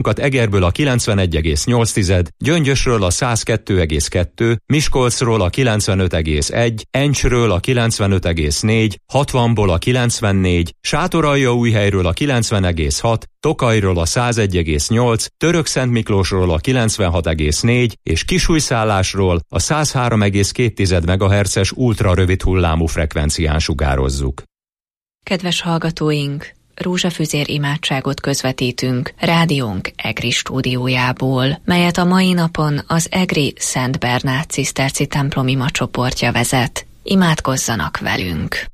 Egerből a 91,8, Gyöngyösről a 102,2, Miskolcról a 95,1, Encsről a 95,4, 60-ból a 94, Sátoraljaújhelyről a 90,6, Tokajról a 101,8, Törökszentmiklósról a 96,4 és Kisújszállásról a 103,2 MHz-es ultrarövid hullámú frekvencián sugározzuk. Kedves hallgatóink! Rózsafüzér imádságot közvetítünk rádiónk Egri stúdiójából, melyet a mai napon az Egri Szent Bernát ciszterci templom imacsoportja vezet. Imádkozzanak velünk!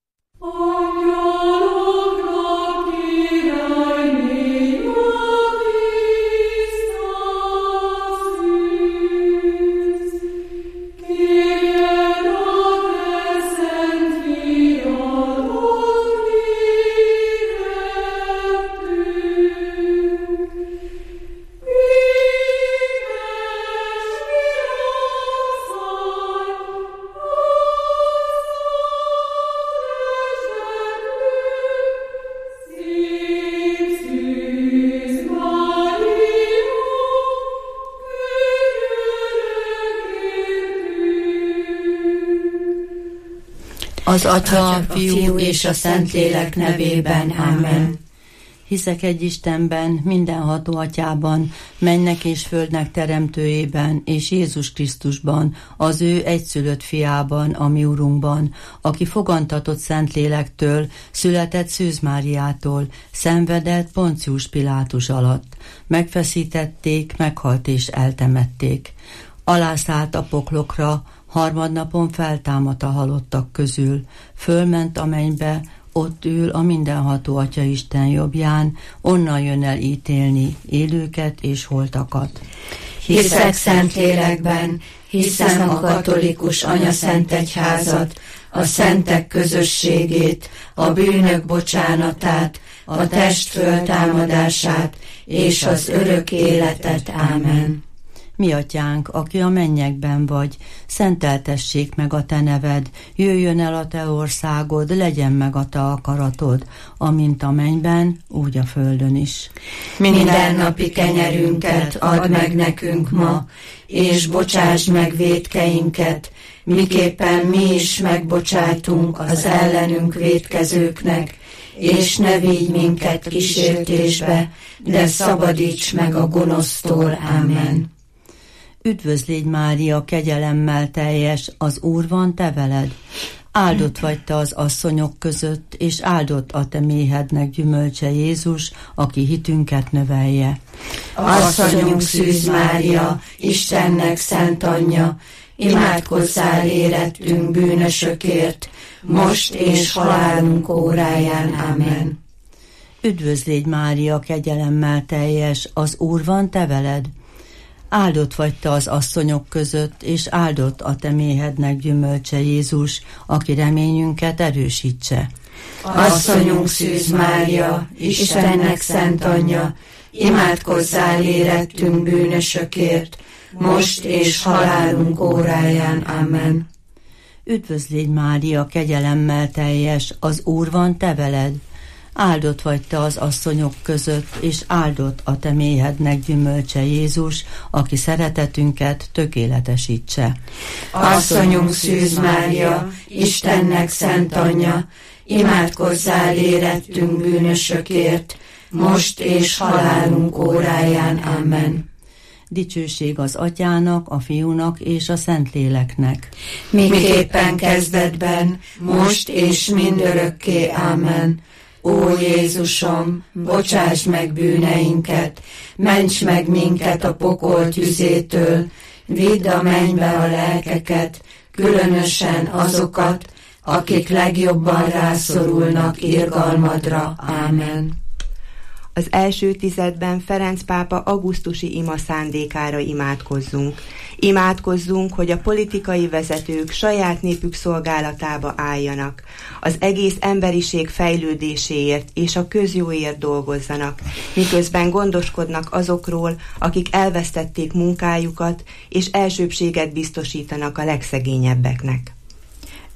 Az Atya, a Fiú és a Szentlélek nevében. Amen. Hiszek egy Istenben, mindenható Atyában, mennek és földnek teremtőjében, és Jézus Krisztusban, az ő egyszülött fiában, a mi Urunkban, aki fogantatott Szentlélektől, született Szűz Máriától, szenvedett Poncius Pilátus alatt. Megfeszítették, meghalt és eltemették. Alászállt a poklokra, harmadnapon feltámadt a halottak közül, fölment a mennybe, ott ül a mindenható Atya Isten jobbján, onnan jön el ítélni élőket és holtakat. Hiszek Szentlélekben, hiszem a katolikus anyaszentegyházat, a szentek közösségét, a bűnök bocsánatát, a test föltámadását és az örök életet. Ámen. Mi Atyánk, aki a mennyekben vagy, szenteltessék meg a te neved, jöjjön el a te országod, legyen meg a te akaratod, amint a mennyben, úgy a földön is. Mindennapi kenyerünket add meg nekünk ma, és bocsásd meg vétkeinket, miképpen mi is megbocsátunk az ellenünk vétkezőknek, és ne vigy minket kísértésbe, de szabadíts meg a gonosztól. Ámen. Üdvözlégy Mária, kegyelemmel teljes, az Úr van te veled. Áldott vagy te az asszonyok között, és áldott a te méhednek gyümölcse Jézus, aki hitünket növelje. Asszonyunk Szűz Mária, Istennek szent anyja, imádkozzál érettünk bűnösökért, most és halálunk óráján. Amen. Üdvözlégy Mária, kegyelemmel teljes, az Úr van te veled. Áldott vagy te az asszonyok között, és áldott a te méhednek gyümölcse Jézus, aki reményünket erősítse. Asszonyunk Szűz Mária, Istennek szent anyja, imádkozzál érettünk bűnösökért, most és halálunk óráján. Amen. Üdvözlégy Mária, kegyelemmel teljes, az Úr van te veled. Áldott vagy te az asszonyok között, és áldott a te méhednek gyümölcse Jézus, aki szeretetünket tökéletesítse. Asszonyunk Szűz Mária, Istennek szent anyja, imádkozzál érettünk bűnösökért, most és halálunk óráján. Amen. Dicsőség az Atyának, a Fiúnak és a Szentléleknek. Miképpen kezdetben, most és mindörökké. Amen. Ó Jézusom, bocsáss meg bűneinket, ments meg minket a pokol tüzétől, vidd a mennybe a lelkeket, különösen azokat, akik legjobban rászorulnak irgalmadra. Ámen. Az első tizedben Ferenc pápa augusztusi ima szándékára imádkozzunk. Imádkozzunk, hogy a politikai vezetők saját népük szolgálatába álljanak, az egész emberiség fejlődéséért és a közjóért dolgozzanak, miközben gondoskodnak azokról, akik elvesztették munkájukat, és elsőbbséget biztosítanak a legszegényebbeknek.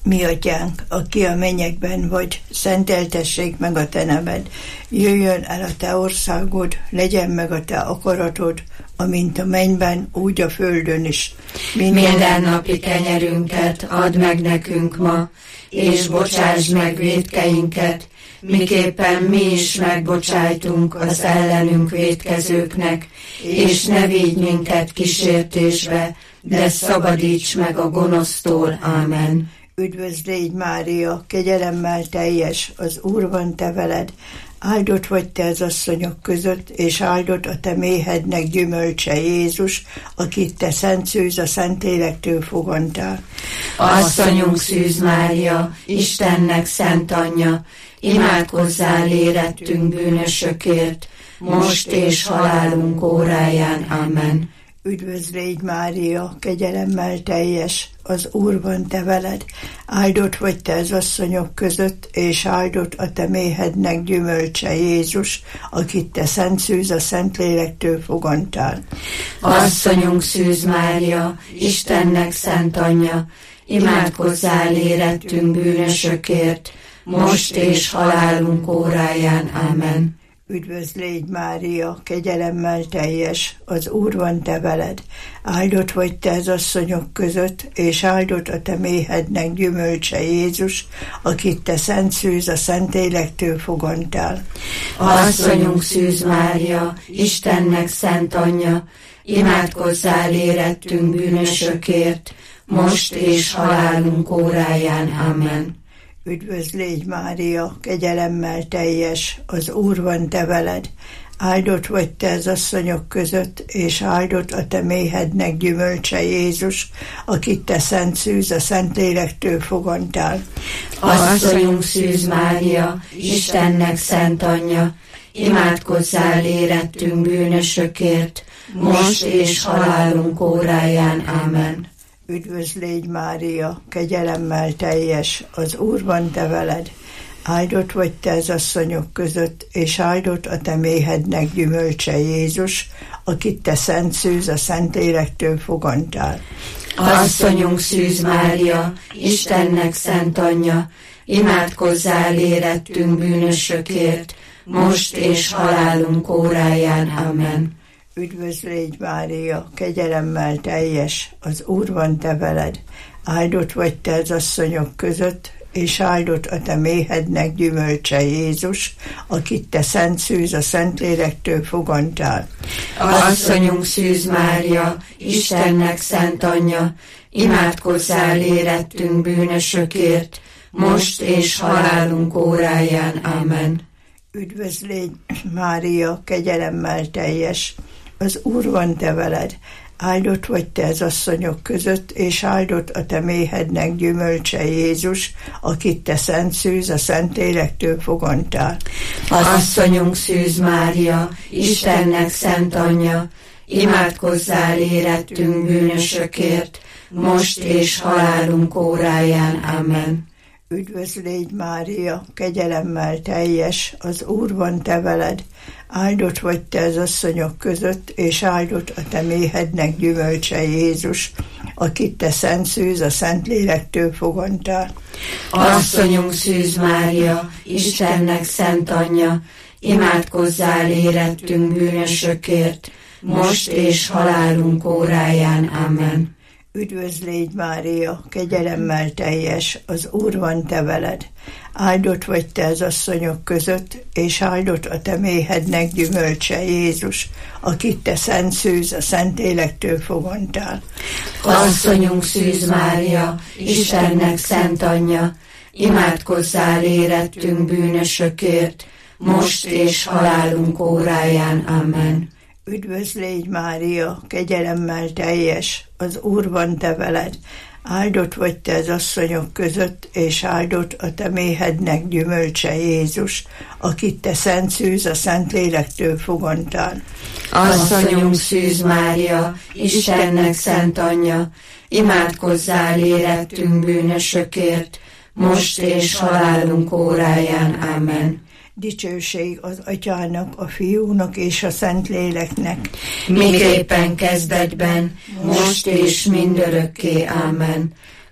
Mi atyánk, aki a mennyekben vagy, szenteltessék meg a te neved. Jöjjön el a te országod, legyen meg a te akaratod, amint a mennyben, úgy a földön is. Mindennapi kenyerünket add meg nekünk ma, és bocsásd meg vétkeinket, miképpen mi is megbocsájtunk az ellenünk vétkezőknek, és ne vigy minket kísértésbe, de szabadíts meg a gonosztól. Ámen. Üdvözl légy, Mária, kegyelemmel teljes, az Úr van te veled, áldott vagy te az asszonyok között, és áldott a te méhednek gyümölcse Jézus, akit te szent szűz a Szentlélektől fogantál. Asszonyunk Szűz Mária, Istennek szent anyja, imádkozzál érettünk bűnösökért, most és halálunk óráján. Amen. Üdvözl légy, Mária, kegyelemmel teljes, az Úr van te veled, áldott vagy te az asszonyok között, és áldott a te méhednek gyümölcse Jézus, akit te szent szűz a Szentlélektől fogantál. Asszonyunk Szűz Mária, Istennek szent anyja, imádkozzál érettünk bűnösökért, most és halálunk óráján. Amen. Üdvözl légy, Mária, kegyelemmel teljes, az Úr van te veled, áldott vagy te az asszonyok között, és áldott a te méhednek gyümölcse Jézus, akit te szent szűz a Szentlélektől fogantál. Asszonyunk Szűz Mária, Istennek szent anyja, imádkozzál érettünk bűnösökért, most és halálunk óráján. Amen. Üdvözl légy, Mária, kegyelemmel teljes, az Úr van te veled, áldott vagy te az asszonyok között, és áldott a te méhednek gyümölcse Jézus, akit te szent szűz a Szentlélektől fogantál. Asszonyunk Szűz Mária, Istennek szent anyja, imádkozzál érettünk bűnösökért, most és halálunk óráján. Amen. Üdvözl légy, Mária, kegyelemmel teljes, az Úr van te veled, áldott vagy te az asszonyok között, és áldott a te méhednek gyümölcse Jézus, akit te szent szűz a Szentlélektől fogantál. Asszonyunk Szűz Mária, Istennek szent anyja, imádkozzál érettünk bűnösökért, most és halálunk óráján. Amen. Üdvözl légy, Mária, kegyelemmel teljes, az Úr van te veled, áldott vagy te az asszonyok között, és áldott a te méhednek gyümölcse Jézus, akit te szent szűz a Szentlélektől fogantál. Asszonyunk Szűz Mária, Istennek szent anyja, imádkozzál érettünk bűnösökért, most és halálunk óráján. Amen. Üdvözl légy, Mária, kegyelemmel teljes, az Úr van te veled, áldott vagy te az asszonyok között, és áldott a te méhednek gyümölcse Jézus, akit te szent szűz a Szentlélektől fogantál. Asszonyunk Szűz Mária, Istennek szent anyja, imádkozzál érettünk bűnösökért, most és halálunk óráján. Amen. Üdvözl légy, Mária, kegyelemmel teljes, az Úr van te veled, áldott vagy te az asszonyok között, és áldott a te méhednek gyümölcse Jézus, akit te szent szűz a Szentlélektől fogantál. Asszonyunk Szűz Mária, Istennek szent anyja, imádkozzál érettünk bűnösökért, most és halálunk óráján. Amen. Üdvözl légy, Mária, kegyelemmel teljes, az Úr van te veled, áldott vagy te az asszonyok között, és áldott a te méhednek gyümölcse Jézus, akit te szent szűz a Szentlélektől fogantál. Asszonyunk Szűz Mária, Istennek szent anyja, imádkozzál érettünk bűnösökért, most és halálunk óráján. Amen. Üdvözl légy, Mária, kegyelemmel teljes, az Úr van te veled, áldott vagy te az asszonyok között, és áldott a te méhednek gyümölcse Jézus, akit te szent szűz a Szentlélektől fogantál. Asszonyunk Szűz Mária, Istennek szent anyja, imádkozzál érettünk bűnösökért, most és halálunk óráján. Amen. Dicsőség az Atyának, a Fiúnak és a Szentléleknek, miképpen kezdetben, most és mindörökké. Amen.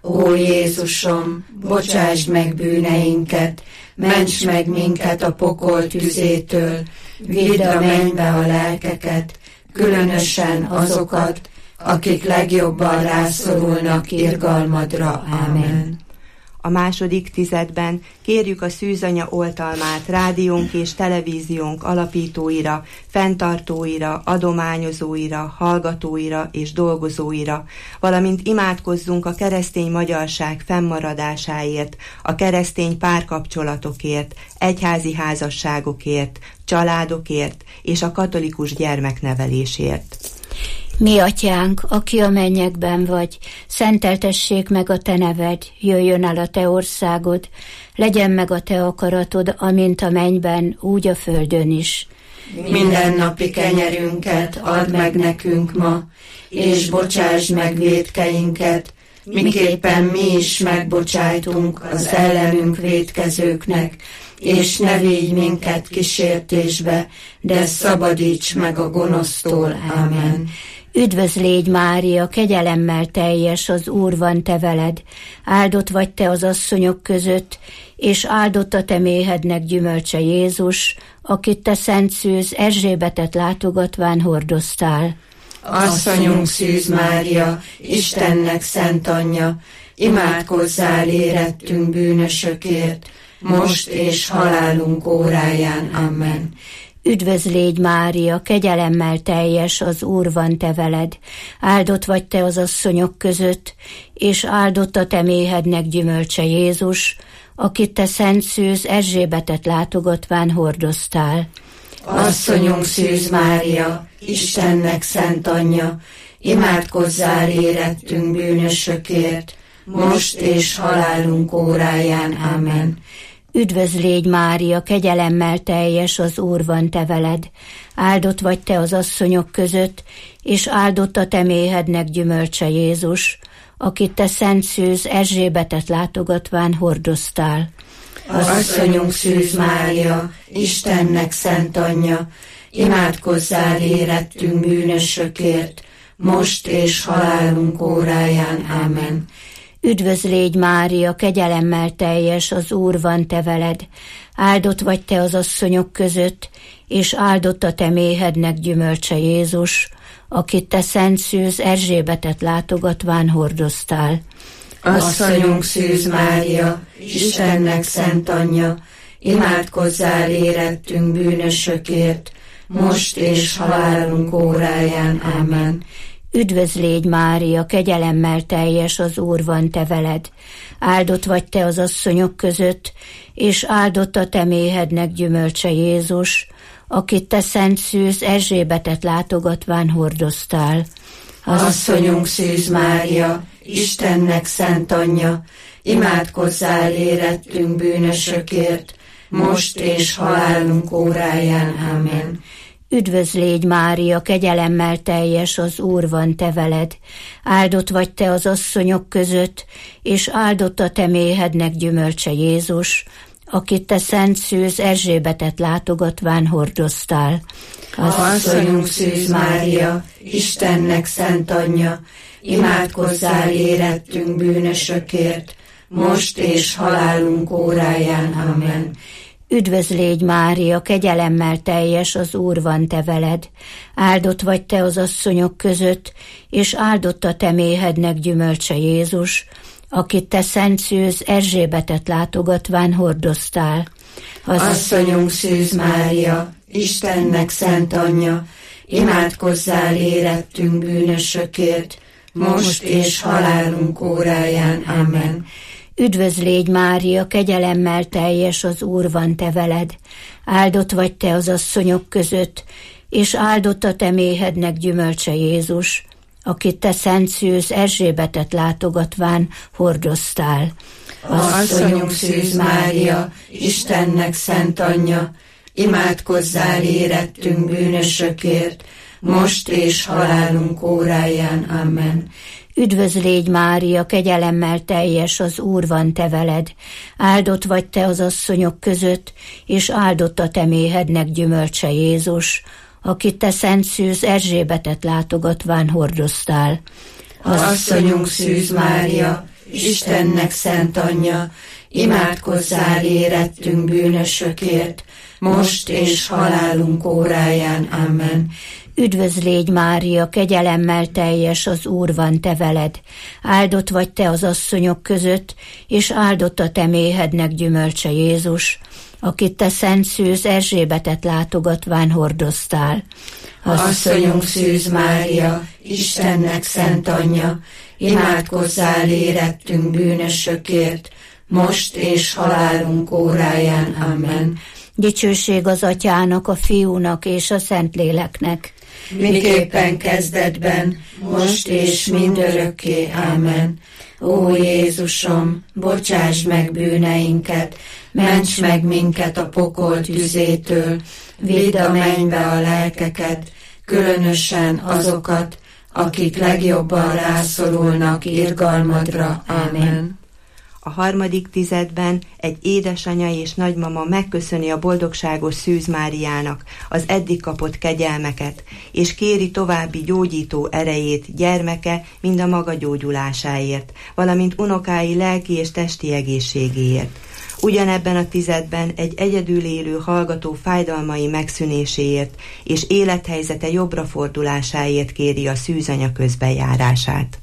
Ó Jézusom, bocsásd meg bűneinket, ments meg minket a pokol tüzétől, vidd a mennybe a lelkeket, különösen azokat, akik legjobban rászorulnak irgalmadra. Ámen. A második tizedben kérjük a Szűzanya oltalmát rádiónk és televíziónk alapítóira, fenntartóira, adományozóira, hallgatóira és dolgozóira, valamint imádkozzunk a keresztény magyarság fennmaradásáért, a keresztény párkapcsolatokért, egyházi házasságokért, családokért és a katolikus gyermeknevelésért. Mi atyánk, aki a mennyekben vagy, szenteltessék meg a te neved, jöjjön el a te országod, legyen meg a te akaratod, amint a mennyben, úgy a földön is. Mindennapi kenyerünket add meg nekünk ma, és bocsásd meg vétkeinket, miképpen mi is megbocsájtunk az ellenünk vétkezőknek, és ne vigy minket kísértésbe, de szabadíts meg a gonosztól. Ámen. Üdvözl légy, Mária, kegyelemmel teljes, az Úr van te veled, áldott vagy te az asszonyok között, és áldott a te méhednek gyümölcse Jézus, akit te szent szűz Erzsébetet látogatván hordoztál. Asszonyunk Szűz Mária, Istennek szent anyja, imádkozzál érettünk bűnösökért, most és halálunk óráján. Amen. Üdvözl légy, Mária, kegyelemmel teljes, az Úr van te veled, áldott vagy te az asszonyok között, és áldott a te méhednek gyümölcse Jézus, akit te szent szűz Erzsébetet látogatván hordoztál. Asszonyunk Szűz Mária, Istennek szent anyja, imádkozzál érettünk bűnösökért, most és halálunk óráján. Amen. Üdvözl légy, Mária, kegyelemmel teljes, az Úr van te veled, áldott vagy te az asszonyok között, és áldott a te méhednek gyümölcse Jézus, akit te szent szűz Erzsébetet látogatván hordoztál. Asszonyunk Szűz Mária, Istennek szent anyja, imádkozzál érettünk bűnösökért, most és halálunk óráján. Amen. Üdvözl légy, Mária, kegyelemmel teljes, az Úr van te veled, áldott vagy te az asszonyok között, és áldott a te méhednek gyümölcse Jézus, akit te szent szűz Erzsébetet látogatván hordoztál. Asszonyunk Szűz Mária, Istennek szent anyja, imádkozzál érettünk bűnösökért, most és halálunk óráján. Amen. Üdvözl légy, Mária, kegyelemmel teljes, az Úr van te veled, áldott vagy te az asszonyok között, és áldott a te méhednek gyümölcse Jézus, akit te szent szűz Erzsébetet látogatván hordoztál. Asszonyunk Szűz Mária, Istennek szent anyja, imádkozzál érettünk bűnösökért, most és halálunk óráján. Amen. Üdvözl légy, Mária, kegyelemmel teljes, az Úr van te veled, áldott vagy te az asszonyok között, és áldott a te méhednek gyümölcse Jézus, akit te szent szűz Erzsébetet látogatván hordoztál. Asszonyunk Szűz Mária, Istennek szent anyja, imádkozzál érettünk bűnösökért, most és halálunk óráján. Amen. Üdvözl légy, Mária, kegyelemmel teljes, az Úr van te veled, áldott vagy te az asszonyok között, és áldott a te méhednek gyümölcse Jézus, akit te szent szűz Erzsébetet látogatván hordoztál. Asszonyunk Szűz Mária, Istennek szent anyja, imádkozzál érettünk bűnösökért, most és halálunk óráján. Amen. Üdvözl légy, Mária, kegyelemmel teljes, az Úr van te veled, áldott vagy te az asszonyok között, és áldott a te méhednek gyümölcse Jézus, akit te szent szűz Erzsébetet látogatván hordoztál. Asszonyunk Szűz Mária, Istennek szent anyja, imádkozzál érettünk bűnösökért, most és halálunk óráján. Amen. Üdvözl légy, Mária, kegyelemmel teljes, az Úr van te veled, áldott vagy te az asszonyok között, és áldott a te méhednek gyümölcse Jézus, akit te szent szűz Erzsébetet látogatván hordoztál. Asszonyunk Szűz Mária, Istennek szent anyja, imádkozzál érettünk bűnösökért, most és halálunk óráján. Amen. Üdvözl légy, Mária, kegyelemmel teljes, az Úr van te veled. Áldott vagy te az asszonyok között, és áldott a te méhednek gyümölcse Jézus, akit te szent szűz Erzsébetet látogatván hordoztál. Asszonyunk Szűz Mária, Istennek szent anyja, imádkozzál érettünk bűnösökért, most és halálunk óráján. Amen. Dicsőség az Atyának, a Fiúnak és a Szentléleknek, miképpen kezdetben, most és mindörökké. Amen. Ó Jézusom, bocsáss meg bűneinket, ments meg minket a pokol tüzétől, vidd a mennybe a lelkeket, különösen azokat, akik legjobban rászorulnak irgalmadra. Amen. A harmadik tizedben egy édesanya és nagymama megköszöni a boldogságos Szűz Máriának az eddig kapott kegyelmeket, és kéri további gyógyító erejét gyermeke mind a maga gyógyulásáért, valamint unokái lelki és testi egészségéért. Ugyanebben a tizedben egy egyedül élő hallgató fájdalmai megszűnéséért és élethelyzete jobbra fordulásáért kéri a szűzanya közbenjárását.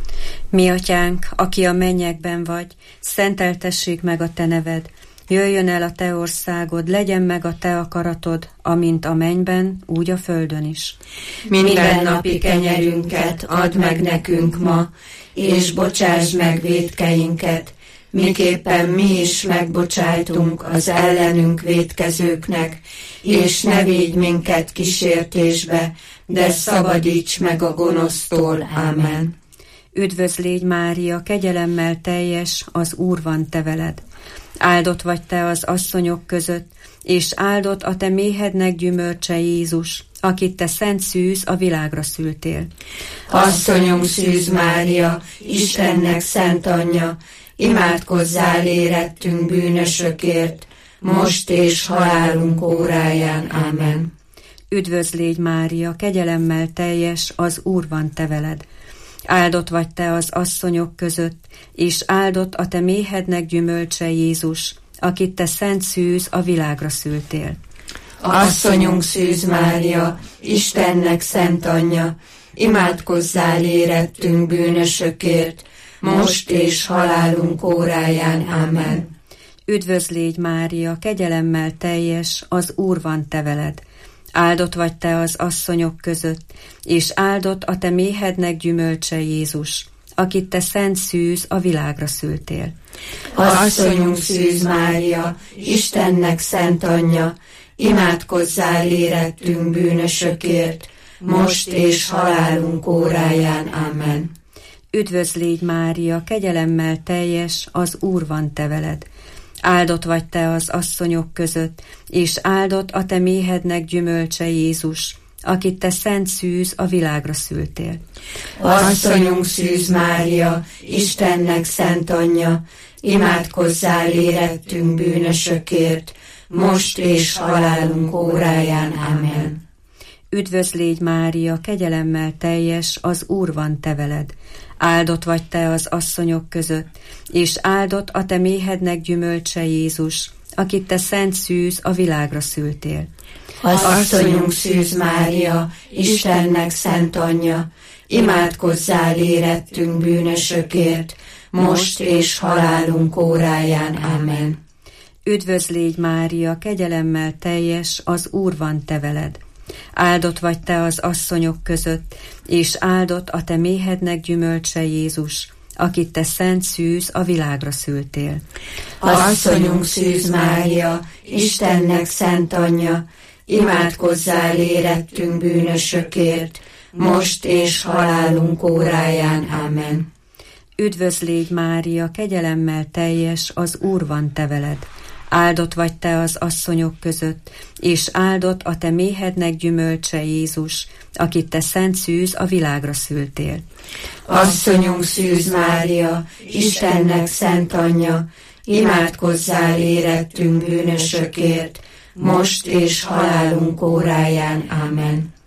Mi atyánk, aki a mennyekben vagy, szenteltessék meg a te neved, jöjjön el a te országod, legyen meg a te akaratod, amint a mennyben, úgy a földön is. Mindennapi kenyerünket add meg nekünk ma, és bocsáss meg vétkeinket, miképpen mi is megbocsájtunk az ellenünk vétkezőknek, és ne védj minket kísértésbe, de szabadíts meg a gonosztól. Amen. Üdvözl légy, Mária, kegyelemmel teljes, az Úr van te veled. Áldott vagy te az asszonyok között, és áldott a te méhednek gyümölcse Jézus, akit te szent szűz a világra szültél. Asszonyunk Szűz Mária, Istennek szent anyja, imádkozzál érettünk bűnösökért, most és halálunk óráján. Amen. Üdvözl légy, Mária, kegyelemmel teljes, az Úr van te veled. Áldott vagy te az asszonyok között, és áldott a te méhednek gyümölcse Jézus, akit te szent szűz a világra szültél. Asszonyunk Szűz Mária, Istennek szent anyja, imádkozzál érettünk bűnösökért, most és halálunk óráján. Amen. Üdvözl légy, Mária, kegyelemmel teljes, az Úr van te veled. Áldott vagy te az asszonyok között, és áldott a te méhednek gyümölcse Jézus, akit te szent szűz a világra szültél. Asszonyunk Szűz Mária, Istennek szent anyja, imádkozzál érettünk bűnösökért, most és halálunk óráján. Amen. Üdvözl légy, Mária, kegyelemmel teljes, az Úr van te veled. Áldott vagy te az asszonyok között, és áldott a te méhednek gyümölcse Jézus, akit te szent szűz a világra szültél. Asszonyunk Szűz Mária, Istennek szent anyja, imádkozzál érettünk bűnösökért, most és halálunk óráján. Amen. Üdvözl légy, Mária, kegyelemmel teljes, az Úr van te veled. Áldott vagy te az asszonyok között, és áldott a te méhednek gyümölcse Jézus, akit te szent szűz a világra szültél. Asszonyunk Szűz Mária, Istennek szent anyja, imádkozzál érettünk bűnösökért, most és halálunk óráján. Amen. Üdvözl légy, Mária, kegyelemmel teljes, az Úr van te veled. Áldott vagy te az asszonyok között, és áldott a te méhednek gyümölcse Jézus, akit te szent szűz a világra szültél. Asszonyunk Szűz Mária, Istennek szent anyja, imádkozzál érettünk bűnösökért, most és halálunk óráján. Amen. Üdvözl légy, Mária, kegyelemmel teljes, az Úr van te veled. Áldott vagy te az asszonyok között, és áldott a te méhednek gyümölcse Jézus, akit te szent szűz a világra szültél. Asszonyunk Szűz Mária, Istennek szent anyja, imádkozzál érettünk bűnösökért, most és halálunk óráján. Amen.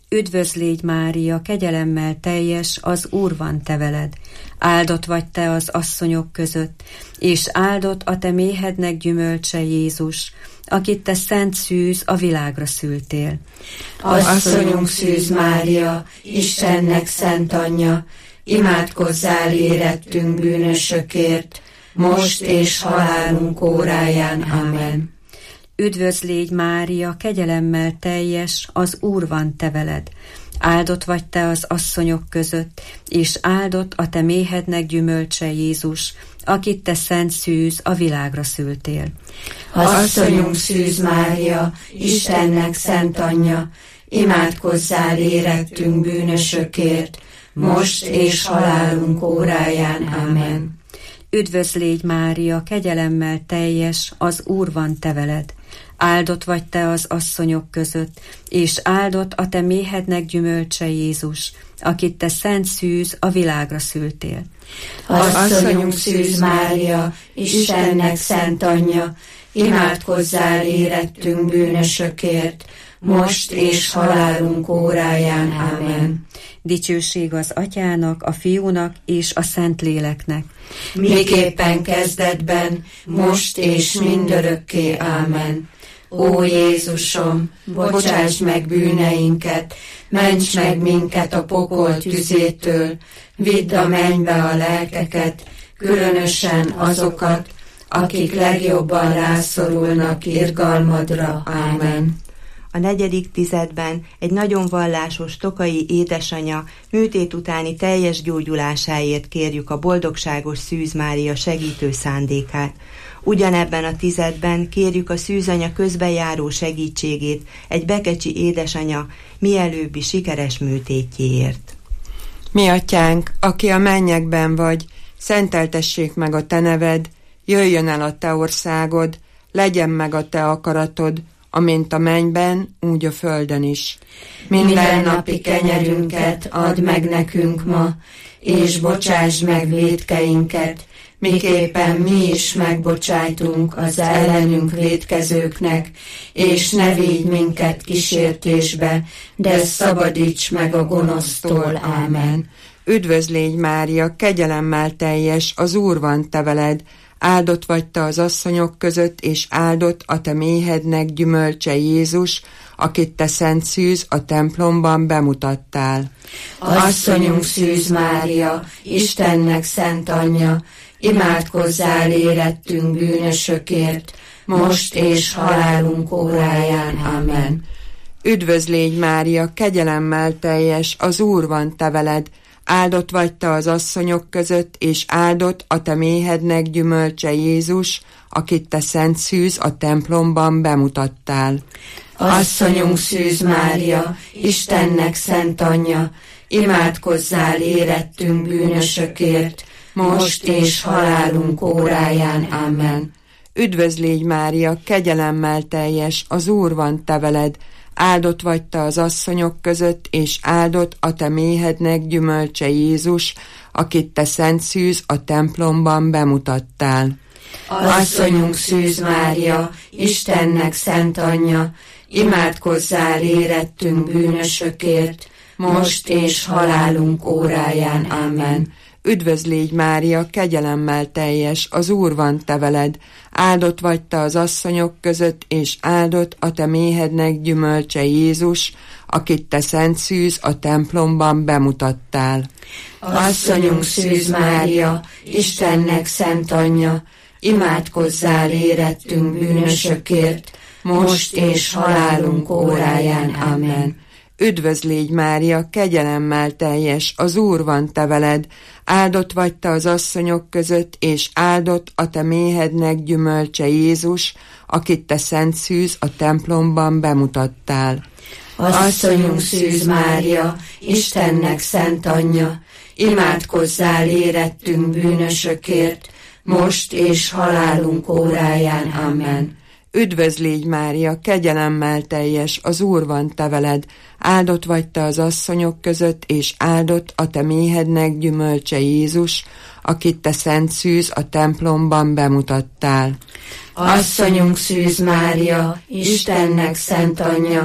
Üdvözl légy Mária, kegyelemmel teljes, az Úr van te veled. Áldott vagy te az asszonyok között, és áldott a te méhednek gyümölcse Jézus, akit te szent szűz a világra szültél. Asszonyunk Szűz Mária, Istennek szent anyja, imádkozzál érettünk bűnösökért, most és halálunk óráján. Amen. Üdvözl légy Mária, kegyelemmel teljes, az Úr van te veled. Áldott vagy te az asszonyok között, és áldott a te méhednek gyümölcse Jézus, akit te szent szűz a világra szültél. Asszonyunk Szűz Mária, Istennek szent anyja, imádkozzál érettünk bűnösökért, most és halálunk óráján. Amen. Üdvözl légy Mária, kegyelemmel teljes, az Úr van te veled. Áldott vagy te az asszonyok között, és áldott a te méhednek gyümölcse Jézus, akit te szent szűz a világra szültél. Asszonyunk Szűz Mária, Istennek szent anyja, imádkozzál érettünk bűnösökért, most és halálunk óráján. Amen. Dicsőség az Atyának, a Fiúnak és a Szentléleknek. Miképpen kezdetben, most és mindörökké. Amen. Ó Jézusom, bocsáss meg bűneinket, ments meg minket a pokol tüzétől, vidd a mennybe a lelkeket, különösen azokat, akik legjobban rászorulnak irgalmadra. Amen. A 4. tizedben egy nagyon vallásos tokai édesanya műtét utáni teljes gyógyulásáért kérjük a boldogságos Szűz Mária segítő szándékát. Ugyanebben a tizedben kérjük a szűzanya közbejáró segítségét egy bekecsi édesanya mielőbbi sikeres műtétjéért. Mi atyánk, aki a mennyekben vagy, szenteltessék meg a te neved, jöjjön el a te országod, legyen meg a te akaratod, amint a mennyben, úgy a földön is. Mindennapi kenyerünket add meg nekünk ma, és bocsáss meg vétkeinket, miképpen mi is megbocsájtunk az ellenünk vétkezőknek, és ne vigy minket kísértésbe, de szabadíts meg a gonosztól. Ámen. Üdvözl légy Mária, kegyelemmel teljes, az Úr van te veled, áldott vagy te az asszonyok között, és áldott a te méhednek gyümölcse Jézus, akit te szent szűz a templomban bemutattál. Asszonyunk Szűz Mária, Istennek szent anyja, imádkozzál érettünk bűnösökért, most és halálunk óráján. Amen. Üdvözl légy Mária, kegyelemmel teljes, az Úr van te veled, áldott vagy te az asszonyok között, és áldott a te méhednek gyümölcse Jézus, akit te szent szűz a templomban bemutattál. Asszonyunk Szűz Mária, Istennek szent anyja, imádkozzál érettünk bűnösökért, most és halálunk óráján. Amen. Üdvözl légy Mária, kegyelemmel teljes, az Úr van te veled, áldott vagy te az asszonyok között, és áldott a te méhednek gyümölcse Jézus, akit te szent szűz a templomban bemutattál. Asszonyunk Szűz Mária, Istennek szent anyja, imádkozzál érettünk bűnösökért, most és halálunk óráján. Amen. Üdvözl légy Mária, kegyelemmel teljes, az Úr van te veled, áldott vagy te az asszonyok között, és áldott a te méhednek gyümölcse Jézus, akit te szent szűz a templomban bemutattál. Asszonyunk Szűz Mária, Istennek szent anyja, imádkozzál érettünk bűnösökért, most és halálunk óráján. Amen. Üdvözl légy Mária, kegyelemmel teljes, az Úr van te veled, áldott vagy te az asszonyok között, és áldott a te méhednek gyümölcse Jézus, akit te szent szűz a templomban bemutattál. Asszonyunk Szűz Mária, Istennek szent anyja, imádkozzál érettünk bűnösökért, most és halálunk óráján. Amen. Üdvözl légy Mária, kegyelemmel teljes, az Úr van te veled, áldott vagy te az asszonyok között, és áldott a te méhednek gyümölcse Jézus, akit te szent szűz a templomban bemutattál. Asszonyunk Szűz Mária, Istennek szent anyja,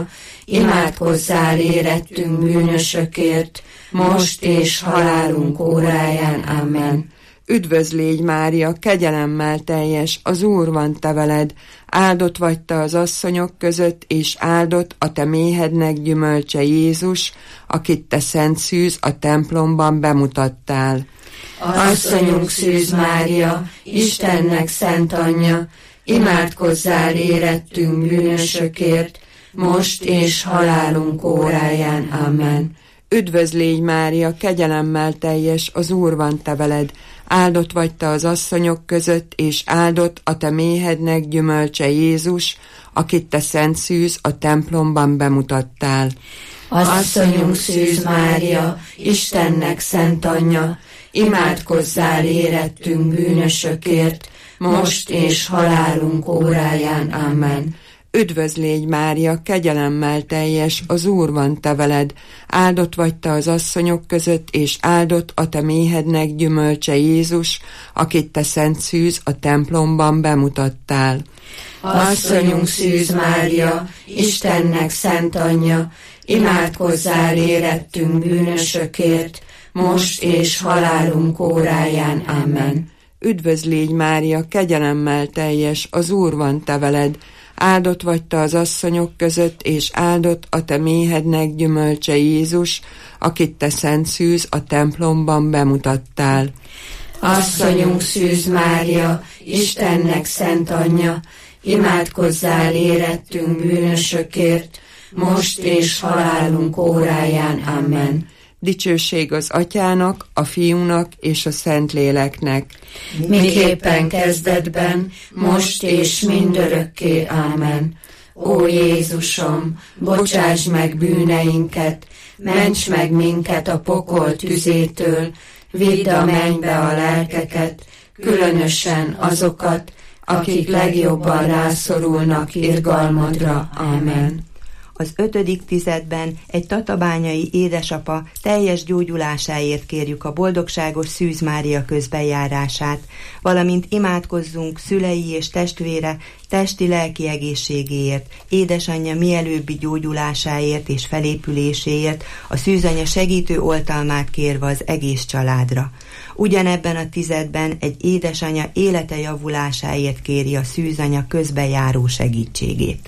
imádkozzál érettünk bűnösökért, most és halálunk óráján. Amen. Üdvözl légy, Mária, kegyelemmel teljes, az Úr van te veled, áldott vagy te az asszonyok között, és áldott a te méhednek gyümölcse Jézus, akit te szent szűz a templomban bemutattál. Asszonyunk Szűz Mária, Istennek szent anyja, imádkozzál érettünk bűnösökért, most és halálunk óráján. Amen. Üdvözl légy, Mária, kegyelemmel teljes, az Úr van te veled, áldott vagy te az asszonyok között, és áldott a te méhednek gyümölcse Jézus, akit te szent szűz a templomban bemutattál. Asszonyunk Szűz Mária, Istennek szent anyja, imádkozzál érettünk bűnösökért, most és halálunk óráján. Amen. Üdvözl légy, Mária, kegyelemmel teljes, az Úr van te veled, áldott vagy te az asszonyok között, és áldott a te méhednek gyümölcse Jézus, akit te szent szűz a templomban bemutattál. Asszonyunk Szűz Mária, Istennek szent anyja, imádkozzál érettünk bűnösökért, most és halálunk óráján. Amen. Üdvözl légy, Mária, kegyelemmel teljes, az Úr van te veled, áldott vagy te az asszonyok között, és áldott a te méhednek gyümölcse Jézus, akit te szent szűz a templomban bemutattál. Asszonyunk Szűz Mária, Istennek szent anyja, imádkozzál érettünk bűnösökért, most és halálunk óráján. Amen. Dicsőség az Atyának, a Fiúnak és a Szentléleknek. Miképpen kezdetben, most és mindörökké. Amen. Ó Jézusom, bocsáss meg bűneinket, ments meg minket a pokol tüzétől, vidd a mennybe a lelkeket, különösen azokat, akik legjobban rászorulnak irgalmadra. Amen. Az 5. tizedben egy tatabányai édesapa teljes gyógyulásáért kérjük a boldogságos Szűz Mária közbenjárását, valamint imádkozzunk szülei és testvére testi-lelki egészségéért, édesanyja mielőbbi gyógyulásáért és felépüléséért, a Szűzanya segítő oltalmát kérve az egész családra. Ugyanebben a tizedben egy édesanya élete javulásáért kéri a Szűzanya közbenjáró segítségét.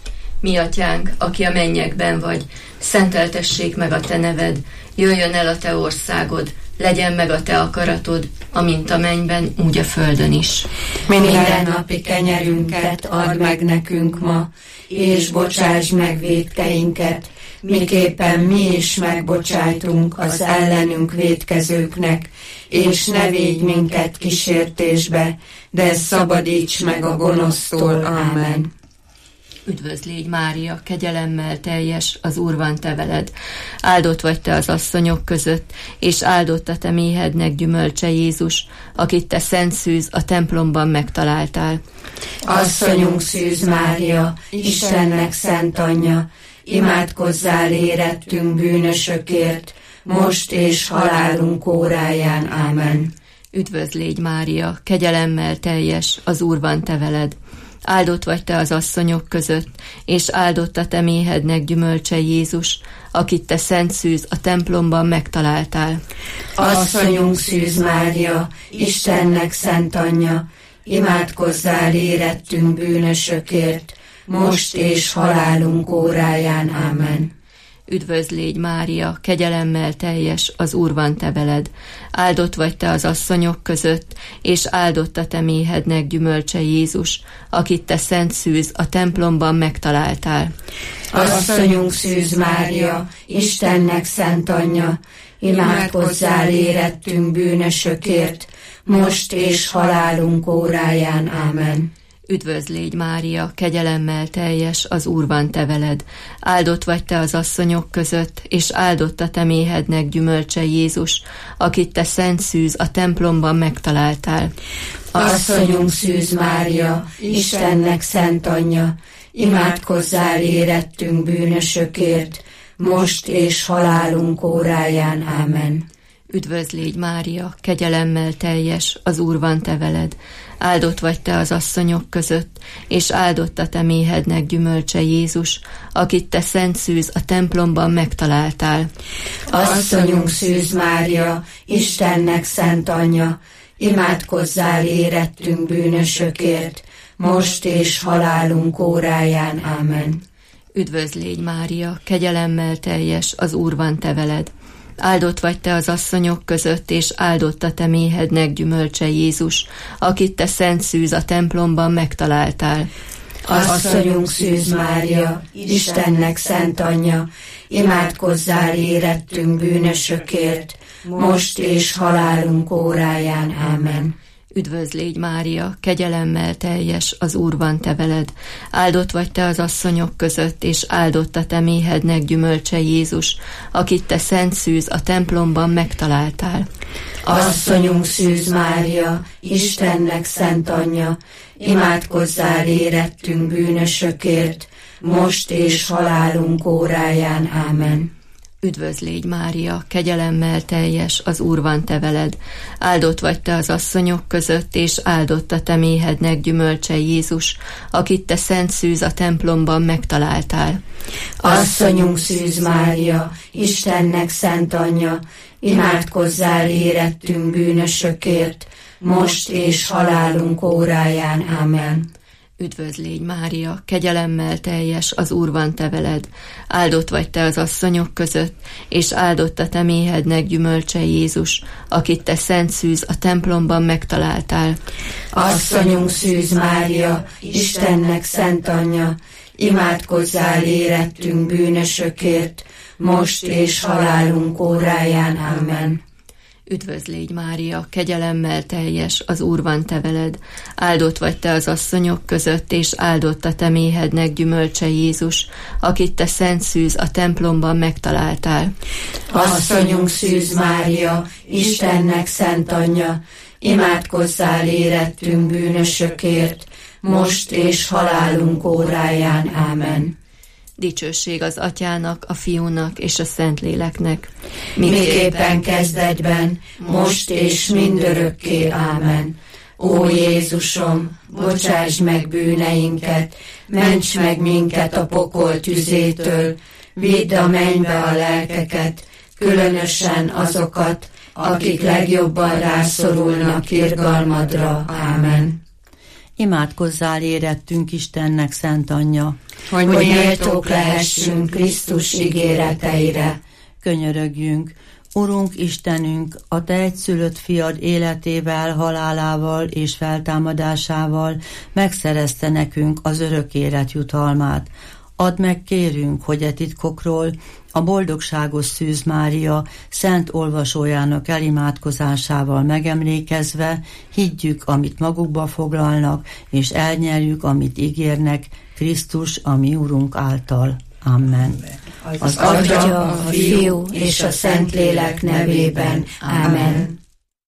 Mi atyánk, aki a mennyekben vagy, szenteltessék meg a te neved, jöjjön el a te országod, legyen meg a te akaratod, amint a mennyben, úgy a földön is. Minden napi kenyerünket add meg nekünk ma, és bocsáss meg vétkeinket, miképpen mi is megbocsájtunk az ellenünk vétkezőknek, és ne védj minket kísértésbe, de szabadíts meg a gonosztól. Amen. Üdvözl légy, Mária, kegyelemmel teljes, az Úr van te veled. Áldott vagy te az asszonyok között, és áldott a te méhednek gyümölcse Jézus, akit te szent szűz a templomban megtaláltál. Asszonyunk Szűz Mária, Istennek szent anyja, imádkozzál érettünk bűnösökért, most és halálunk óráján. Amen. Üdvözl légy, Mária, kegyelemmel teljes, az Úr van te veled. Áldott vagy te az asszonyok között, és áldott a te méhednek gyümölcse Jézus, akit te szent szűz a templomban megtaláltál. Asszonyunk Szűz Mária, Istennek szent anyja, imádkozzál érettünk bűnösökért, most és halálunk óráján. Amen. Üdvözl légy, Mária, kegyelemmel teljes, az Úr van te veled. Áldott vagy te az asszonyok között, és áldott a te méhednek gyümölcse Jézus, akit te szent szűz a templomban megtaláltál. Asszonyunk Szűz Mária, Istennek szent anyja, imádkozzál érettünk bűnösökért, most és halálunk óráján. Amen. Üdvözl légy, Mária, kegyelemmel teljes, az Úr van te veled. Áldott vagy te az asszonyok között, és áldott a te méhednek gyümölcse Jézus, akit te szent szűz a templomban megtaláltál. Asszonyunk Szűz Mária, Istennek szent anyja, imádkozzál érettünk bűnösökért, most és halálunk óráján. Amen. Üdvözl légy, Mária, kegyelemmel teljes, az Úr van te veled. Áldott vagy te az asszonyok között, és áldott a te méhednek gyümölcse Jézus, akit te szent szűz a templomban megtaláltál. Asszonyunk Szűz Mária, Istennek szent anyja, imádkozzál érettünk bűnösökért, most és halálunk óráján. Ámen. Üdvözl légy, Mária, kegyelemmel teljes, az Úr van te veled. Áldott vagy te az asszonyok között, és áldott a te méhednek gyümölcse Jézus, akit te szent szűz a templomban megtaláltál. Asszonyunk Szűz Mária, Istennek szent anyja, imádkozzál érettünk bűnösökért, most és halálunk óráján. Ámen. Üdvözl légy, Mária, kegyelemmel teljes, az Úr van te veled. Áldott vagy te az asszonyok között, és áldott a te méhednek gyümölcse Jézus, akit te szent szűz a templomban megtaláltál. Asszonyunk Szűz Mária, Istennek szent anyja, imádkozzál érettünk bűnösökért, most és halálunk óráján. Ámen. Üdvözl légy, Mária, kegyelemmel teljes, az Úr van te veled. Áldott vagy te az asszonyok között, és áldott a te méhednek gyümölcse Jézus, akit te szent szűz a templomban megtaláltál. Asszonyunk Szűz Mária, Istennek szent anyja, imádkozzál érettünk bűnösökért, most és halálunk óráján. Ámen. Üdvözl légy, Mária, kegyelemmel teljes, az Úr van te veled. Áldott vagy te az asszonyok között, és áldott a te méhednek gyümölcse Jézus, akit te szent szűz a templomban megtaláltál. Asszonyunk Szűz Mária, Istennek szent anyja, imádkozzál érettünk bűnösökért, most és halálunk óráján. Ámen. Üdvözl légy, Mária, kegyelemmel teljes, az Úr van te veled. Áldott vagy te az asszonyok között, és áldott a te méhednek gyümölcse Jézus, akit te szent szűz a templomban megtaláltál. Asszonyunk Szűz Mária, Istennek szent anyja, imádkozzál érettünk bűnösökért, most és halálunk óráján. Ámen. Dicsőség az Atyának, a Fiúnak és a Szentléleknek. Miképpen kezdetben, most és mindörökké. Ámen. Ó Jézusom, bocsáss meg bűneinket, ments meg minket a pokol tüzétől, vidd a mennybe a lelkeket, különösen azokat, akik legjobban rászorulnak irgalmadra. Ámen. Imádkozzál érettünk Istennek szent anyja, hogy méltók lehessünk Krisztus ígéreteire. Könyörögjünk, Urunk Istenünk, a te egyszülött fiad életével, halálával és feltámadásával megszerezte nekünk az örök élet jutalmát. Add meg, kérünk, hogy e titkokról a boldogságos Szűz Mária szent olvasójának elimádkozásával megemlékezve higgyük, amit magukba foglalnak, és elnyerjük, amit ígérnek Krisztus, a mi Urunk által. Amen. Az Atya, a Fiú és a Szentlélek nevében. Amen.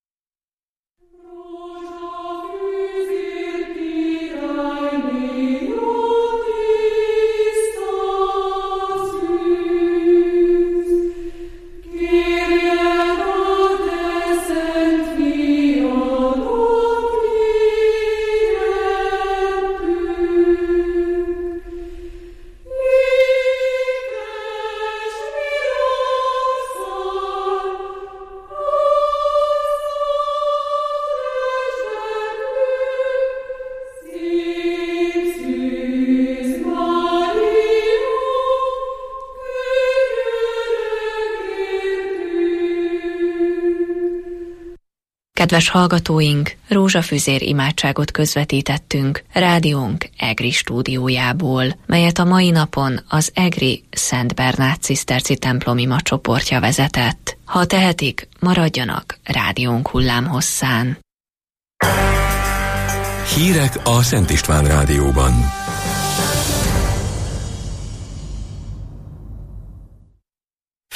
Kedves hallgatóink, rózsafüzér imádságot közvetítettünk rádiónk EGRI stúdiójából, melyet a mai napon az EGRI Szent Bernát ciszterci templom imacsoportja vezetett. Ha tehetik, maradjanak rádiónk hullámhosszán. Hírek a Szent István rádióban.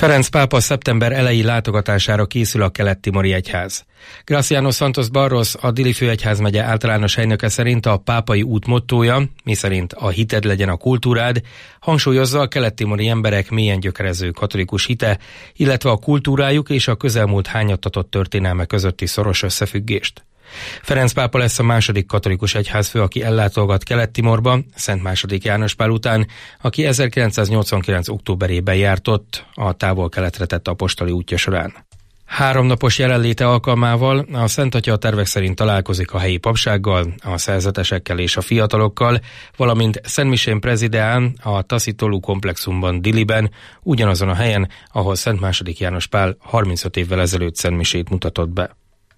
Ferenc pápa szeptember elejé látogatására készül a kelet-timori egyház. Graciano Santos Barros, a Dili főegyházmegye általános helynöke szerint a pápai út mottója, miszerint a hited legyen a kultúrád, hangsúlyozza a kelet-timori emberek mélyen gyökerező katolikus hite, illetve a kultúrájuk és a közelmúlt hányattatott történelme közötti szoros összefüggést. Ferenc pápa lesz a második katolikus egyházfő, aki ellátogat Kelet-Timorba, Szent II. János Pál után, aki 1989. októberében járt ott a távol-keletre tett apostoli útja során. 3 napos jelenléte alkalmával a Szent Atya a tervek szerint találkozik a helyi papsággal, a szerzetesekkel és a fiatalokkal, valamint Szentmisén Prezideán, a Taszitolu komplexumban Diliben, ugyanazon a helyen, ahol Szent II. János Pál 35 évvel ezelőtt szentmisét mutatott be.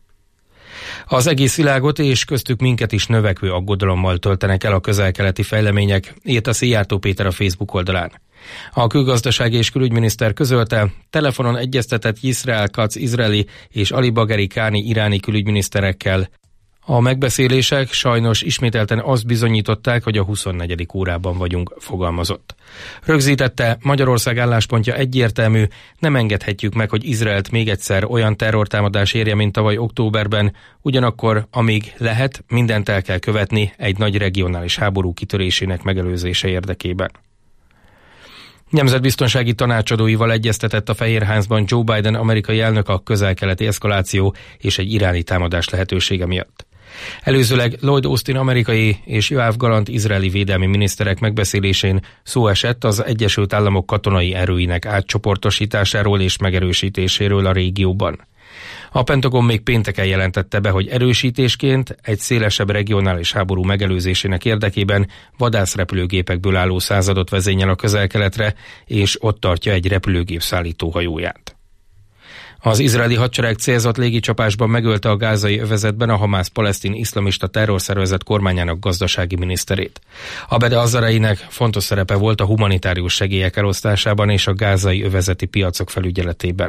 Az egész világot és köztük minket is növekvő aggodalommal töltenek el a közel-keleti fejlemények, írt a Szijjártó Péter a Facebook oldalán. A külgazdasági és külügyminiszter közölte, telefonon egyeztetett Yisrael Katz izraeli és Ali Bagheri káni iráni külügyminiszterekkel. A megbeszélések sajnos ismételten azt bizonyították, hogy a 24. órában vagyunk, fogalmazott. Rögzítette, Magyarország álláspontja egyértelmű, nem engedhetjük meg, hogy Izraelt még egyszer olyan terrortámadás érje, mint tavaly októberben, ugyanakkor, amíg lehet, mindent el kell követni egy nagy regionális háború kitörésének megelőzése érdekében. Nemzetbiztonsági tanácsadóival egyeztetett a Fehérházban Joe Biden amerikai elnök a közel-keleti eszkaláció és egy iráni támadás lehetősége miatt. Előzőleg Lloyd Austin amerikai és Yoav Gallant izraeli védelmi miniszterek megbeszélésén szó esett az Egyesült Államok katonai erőinek átcsoportosításáról és megerősítéséről a régióban. A Pentagon még pénteken jelentette be, hogy erősítésként egy szélesebb regionális háború megelőzésének érdekében vadászrepülőgépekből álló századot vezényel a közel-keletre, és ott tartja egy repülőgép szállító hajóját. Az izraeli hadsereg célzott légicsapásban megölte a gázai övezetben a Hamász palesztin iszlamista terrorszervezet kormányának gazdasági miniszterét. Abed Azareinek fontos szerepe volt a humanitárius segélyek elosztásában és a gázai övezeti piacok felügyeletében.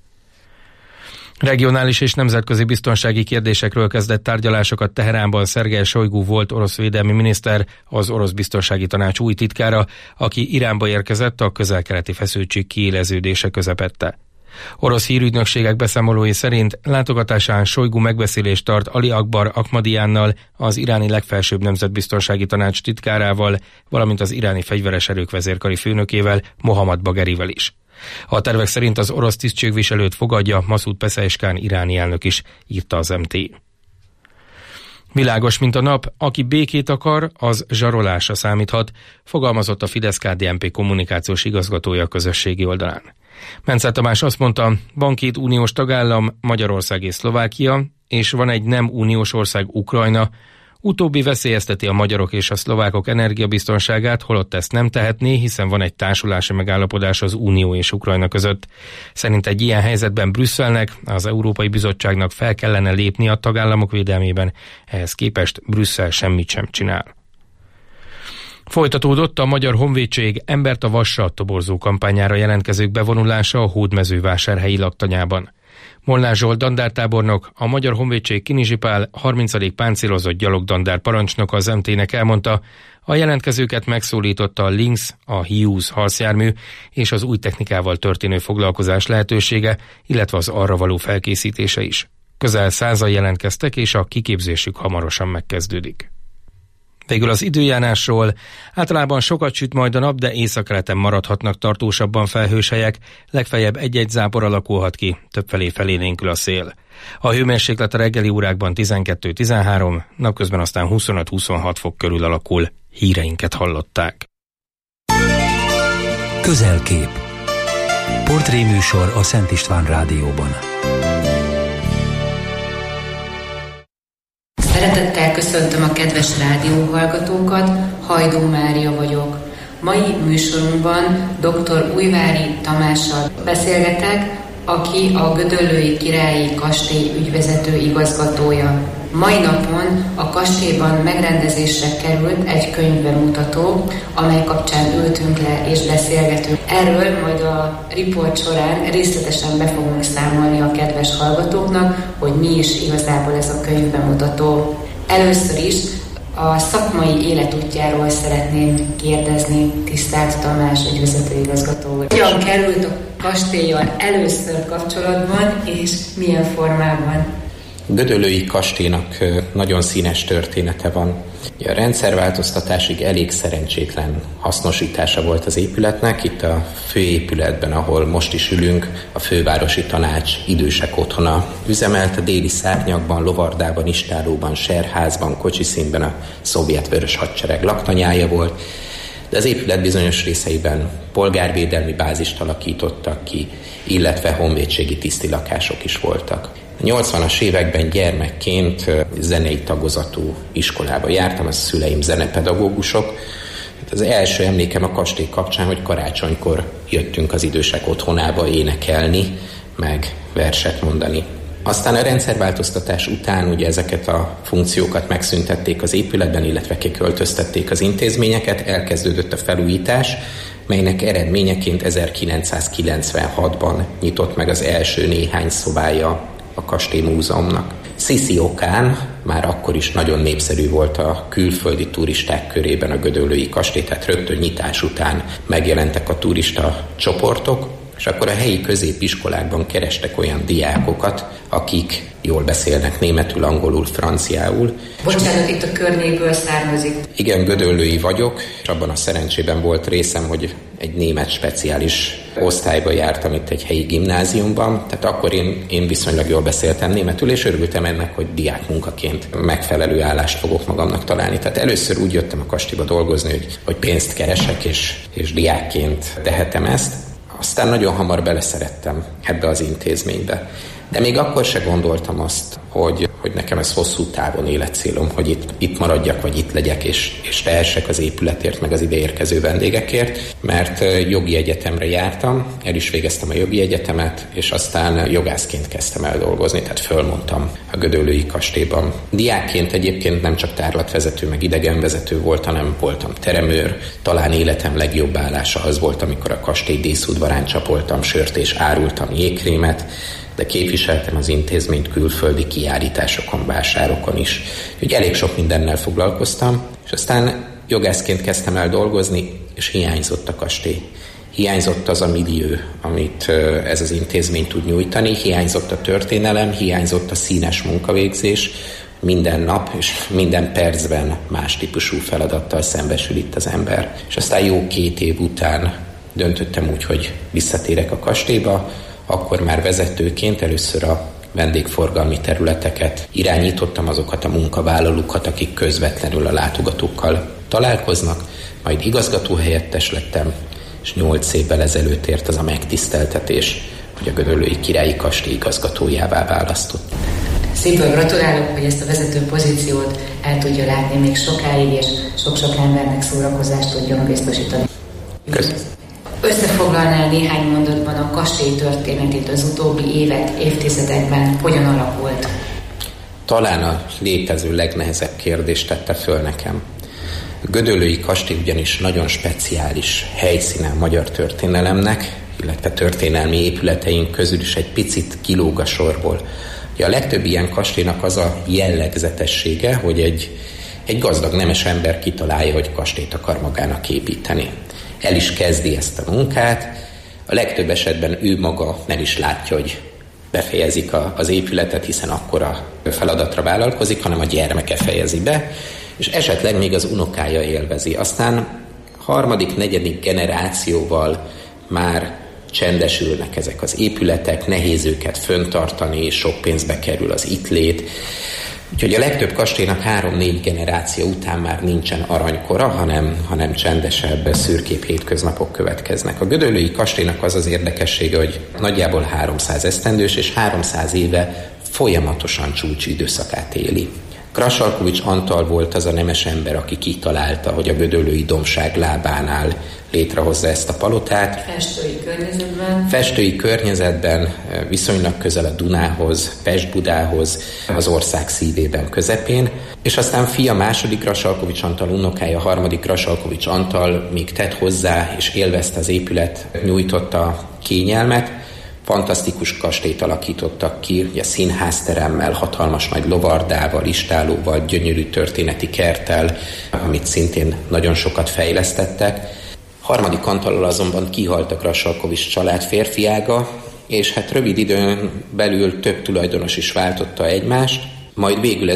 Regionális és nemzetközi biztonsági kérdésekről kezdett tárgyalásokat Teheránban Szergej Sojgu volt orosz védelmi miniszter, az orosz biztonsági tanács új titkára, aki Iránba érkezett a közel-keleti feszültség kiéleződése közepette. Orosz hírügynökségek beszámolói szerint látogatásán Sojgu megbeszélést tart Ali Akbar Ahmadiánnal, az iráni legfelsőbb nemzetbiztonsági tanács titkárával, valamint az iráni fegyveres erők vezérkari főnökével, Mohammad Bagherivel is. A tervek szerint az orosz tisztségviselőt fogadja Masud Peszeshkian iráni elnök is, írta az MT. Világos, mint a nap, aki békét akar, az zsarolásra számíthat, fogalmazott a Fidesz-KDNP kommunikációs igazgatója a közösségi oldalán. Mencze Tamás azt mondta, van 2 uniós tagállam, Magyarország és Szlovákia, és van egy nem uniós ország, Ukrajna. Utóbbi veszélyezteti a magyarok és a szlovákok energiabiztonságát, holott ezt nem tehetné, hiszen van egy társulási megállapodás az Unió és Ukrajna között. Szerint egy ilyen helyzetben Brüsszelnek, az Európai Bizottságnak fel kellene lépni a tagállamok védelmében, ehhez képest Brüsszel semmit sem csinál. Folytatódott a Magyar Honvédség embert a vassal toborzó kampányára jelentkezők bevonulása a Hódmezővásárhelyi laktanyában. Molnár Zsolt dandártábornok, a Magyar Honvédség Kinizsi Pál 30. páncélozott gyalogdandár parancsnok az MT-nek elmondta, a jelentkezőket megszólította a Lynx, a Hughes harcjármű és az új technikával történő foglalkozás lehetősége, illetve az arra való felkészítése is. Közel 100-an jelentkeztek, és a kiképzésük hamarosan megkezdődik. Végül az időjárásról. Általában sokat süt majd a nap, de északkeleten maradhatnak tartósabban felhős helyek, legfeljebb egy-egy zápor alakulhat ki, többfelé felélénkül a szél. A hőmérséklet a reggeli órákban 12-13, napközben aztán 25-26 fok körül alakul. Híreinket hallották. Közelkép. Portréműsor a Szent István Rádióban. Szeretettel köszöntöm a kedves rádióhallgatókat, Hajdó Mária vagyok. Mai műsorunkban dr. Újvári Tamással beszélgetek, aki a Gödöllői Királyi Kastély ügyvezető igazgatója. Mai napon a kastélyban megrendezésre került egy könyvbemutató, amely kapcsán ültünk le és beszélgetünk. Erről majd a riport során részletesen be fogunk számolni a kedves hallgatóknak, hogy mi is igazából ez a könyvbemutató. Először is A szakmai életútjáról szeretném kérdezni tisztelt Tamás ügyvezetőigazgató úr. Hogyan került a kastéllyal először kapcsolatban, és milyen formában? Gödöllői kastélynak nagyon színes története van. A rendszerváltoztatásig elég szerencsétlen hasznosítása volt az épületnek. Itt a főépületben, ahol most is ülünk, a Fővárosi Tanács idősek otthona üzemelt, a déli szárnyakban, lovardában, istálóban, serházban, kocsiszínben a szovjet vörös hadsereg laktanyája volt, de az épület bizonyos részeiben polgárvédelmi bázist alakítottak ki, illetve honvédségi tisztilakások is voltak. A 80-as években gyermekként zenei tagozatú iskolába jártam, az szüleim zenepedagógusok. Az első emlékem a kastély kapcsán, hogy karácsonykor jöttünk az idősek otthonába énekelni, meg verset mondani. Aztán a rendszerváltoztatás után ugye ezeket a funkciókat megszüntették az épületben, illetve kiköltöztették az intézményeket, elkezdődött a felújítás, melynek eredményeként 1996-ban nyitott meg az első néhány szobája a Kastély Múzeumnak. Sziszi okán már akkor is nagyon népszerű volt a külföldi turisták körében a gödöllői kastély, tehát rögtön nyitás után megjelentek a turista csoportok, és akkor a helyi középiskolákban kerestek olyan diákokat, akik jól beszélnek németül, angolul, franciául. Bocsánat, itt a környékből származik. Igen, gödöllői vagyok, és abban a szerencsében volt részem, hogy egy német speciális osztályba jártam itt egy helyi gimnáziumban, tehát akkor én viszonylag jól beszéltem németül, és örültem ennek, hogy diákmunkaként megfelelő állást fogok magamnak találni. Tehát először úgy jöttem a kastélyba dolgozni, hogy pénzt keresek, és diákként tehetem ezt. Aztán nagyon hamar beleszerettem ebbe az intézménybe. De még akkor se gondoltam azt, hogy nekem ez hosszú távon életcélom, hogy itt maradjak, vagy itt legyek, és tehessek az épületért, meg az ide érkező vendégekért, mert jogi egyetemre jártam, el is végeztem a jogi egyetemet, és aztán jogászként kezdtem el dolgozni, tehát fölmondtam a gödöllői kastélyban. Diákként egyébként nem csak tárlatvezető, meg idegenvezető volt, hanem voltam teremőr. Talán életem legjobb állása az volt, amikor a kastély díszudvarán csapoltam sört és árultam jégkrémet, de képviseltem az intézményt külföldi kiállításokon, vásárokon is. Úgyhogy elég sok mindennel foglalkoztam, és aztán jogászként kezdtem el dolgozni, és hiányzott a kastély. Hiányzott az a millió, amit ez az intézmény tud nyújtani, hiányzott a történelem, hiányzott a színes munkavégzés, minden nap és minden percben más típusú feladattal szembesül itt az ember. És aztán jó 2 év után döntöttem úgy, hogy visszatérek a kastélyba, akkor már vezetőként először a vendégforgalmi területeket irányítottam, azokat a munkavállalókat, akik közvetlenül a látogatókkal találkoznak, majd igazgatóhelyettes lettem, és 8 évvel ezelőtt ért az a megtiszteltetés, hogy a Gödöllői Királyi Kastély igazgatójává választott. Szépen gratulálok, hogy ezt a vezető pozíciót el tudja látni még sokáig, és sok-sok embernek szórakozást tudjon biztosítani. Köszönöm. Összefoglalnál néhány mondatban a kastély történetét az utóbbi évek, évtizedekben, hogyan alakult? Talán a létező legnehezebb kérdést tette föl nekem. A gödöllői kastély ugyanis nagyon speciális helyszíne a magyar történelemnek, illetve történelmi épületeink közül is egy picit kilóg a sorból. A legtöbb ilyen kastélynak az a jellegzetessége, hogy egy gazdag nemes ember kitalálja, hogy kastélyt akar magának építeni. El is kezdi ezt a munkát, a legtöbb esetben ő maga nem is látja, hogy befejezik az épületet, hiszen akkora feladatra vállalkozik, hanem a gyermeke fejezi be, és esetleg még az unokája élvezi. Aztán 3., 4. generációval már csendesülnek ezek az épületek, nehéz őket föntartani, sok pénzbe kerül az itt lét. Úgyhogy a legtöbb kastélynak 3-4 generáció után már nincsen aranykora, hanem csendesebb, szürkébb hétköznapok következnek. A gödöllői kastélynak az az érdekessége, hogy nagyjából 300 esztendős, és 300 éve folyamatosan csúcsidőszakát éli. Krasalkovics Antal volt az a nemes ember, aki kitalálta, hogy a gödöllői dombság lábánál létrehozza ezt a palotát. Festői környezetben, viszonylag közel a Dunához, Pest-Budához, az ország szívében, közepén. És aztán fia, 2. Krasalkovics Antal, unokája, 3. Krasalkovics Antal még tett hozzá, és élvezte az épület, nyújtotta kényelmet, Fantasztikus kastélyt alakítottak ki, ugye színházteremmel, hatalmas nagy lovardával, istállóval, gyönyörű történeti kerttel, amit szintén nagyon sokat fejlesztettek. Harmadik Antallal azonban kihalt a Grassalkovich család férfiága, és hát rövid időn belül több tulajdonos is váltotta egymást, majd végül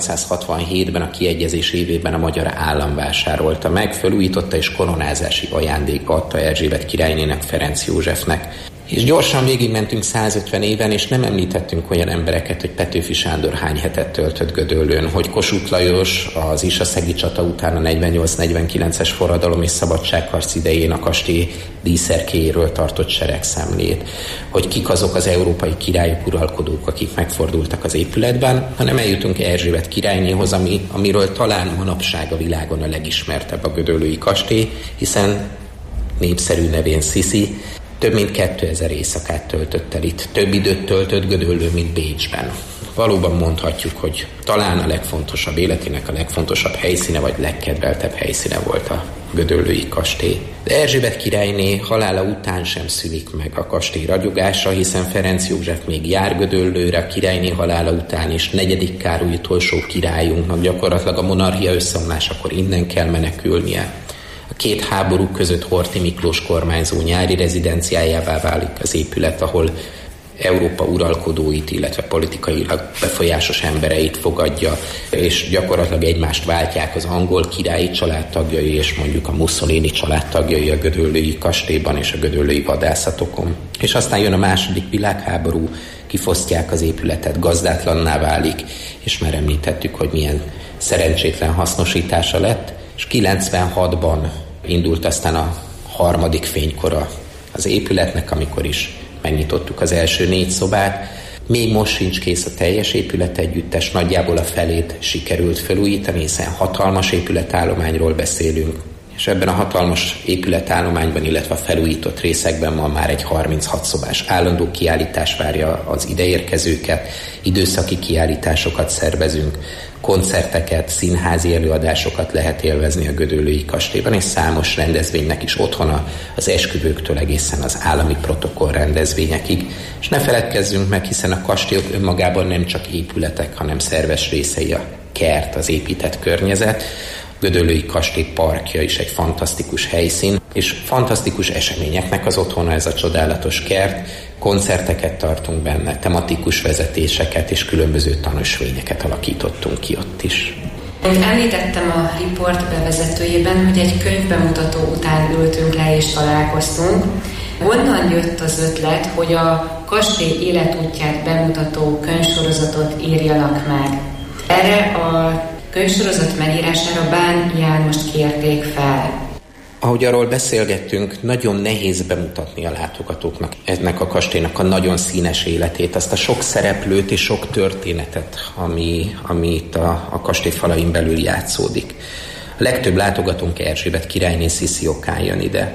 1867-ben a kiegyezés évében a magyar állam vásárolta meg, felújította és koronázási ajándékba adta Erzsébet királynének Ferenc Józsefnek. És gyorsan végigmentünk 150 éven, és nem említettünk olyan embereket, hogy Petőfi Sándor hány hetet töltött Gödöllőn, hogy Kossuth Lajos az Isaszegi csata után a 48-49-es forradalom és szabadságharc idején a kastély díszerkéjéről tartott seregszemlét, hogy kik azok az európai királyok, uralkodók, akik megfordultak az épületben, hanem eljutunk Erzsébet királynéhoz, amiről talán manapság a világon a legismertebb a gödöllői kastély, hiszen népszerű nevén Sziszi több mint 2000 éjszakát töltött el itt. Több időt töltött Gödöllő, mint Bécsben. Valóban mondhatjuk, hogy talán a legfontosabb életének a legfontosabb helyszíne, vagy legkedveltebb helyszíne volt a gödöllői kastély. De Erzsébet királyné halála után sem szűnik meg a kastély ragyogása, hiszen Ferenc József még jár Gödöllőre a királyné halála után, és 4. Károly utolsó királyunknak gyakorlatilag a monarchia összeomlásakor innen kell menekülnie. A két háború között Horthy Miklós kormányzó nyári rezidenciájává válik az épület, ahol Európa uralkodóit, illetve politikailag befolyásos embereit fogadja, és gyakorlatilag egymást váltják az angol királyi családtagjai és mondjuk a Mussolini családtagjai a gödöllői kastélyban és a gödöllői vadászatokon. És aztán jön a második világháború, kifosztják az épületet, gazdátlanná válik, és már említettük, hogy milyen szerencsétlen hasznosítása lett, és 96-ban indult aztán a harmadik fénykora az épületnek, amikor is megnyitottuk az első 4 szobát. Még most sincs kész a teljes épületegyüttes, nagyjából a felét sikerült felújítani, hiszen hatalmas épületállományról beszélünk, és ebben a hatalmas épületállományban, illetve a felújított részekben ma már egy 36 szobás állandó kiállítás várja az ideérkezőket, időszaki kiállításokat szervezünk, koncerteket, színházi előadásokat lehet élvezni a gödöllői kastélyban, és számos rendezvénynek is otthona, az esküvőktől egészen az állami protokoll rendezvényekig. És ne feledkezzünk meg, hiszen a kastélyok önmagában nem csak épületek, hanem szerves részei a kert, az épített környezet. A gödöllői kastély parkja is egy fantasztikus helyszín, és fantasztikus eseményeknek az otthona ez a csodálatos kert. Koncerteket tartunk benne, tematikus vezetéseket és különböző tanúsvényeket alakítottunk ki ott is. Említettem a riport bevezetőjében, hogy egy könyvbemutató után ültünk le és találkoztunk. Honnan jött az ötlet, hogy a kastély életútját bemutató könyvsorozatot írjanak meg? Erre a könyvsorozat megírására Bán Jánost kérték fel. Ahogy arról beszélgettünk, nagyon nehéz bemutatni a látogatóknak ennek a kastélynak a nagyon színes életét, azt a sok szereplőt és sok történetet, ami itt a kastély falain belül játszódik. A legtöbb látogatónk Erzsébet királyné Sziszi okán jön ide.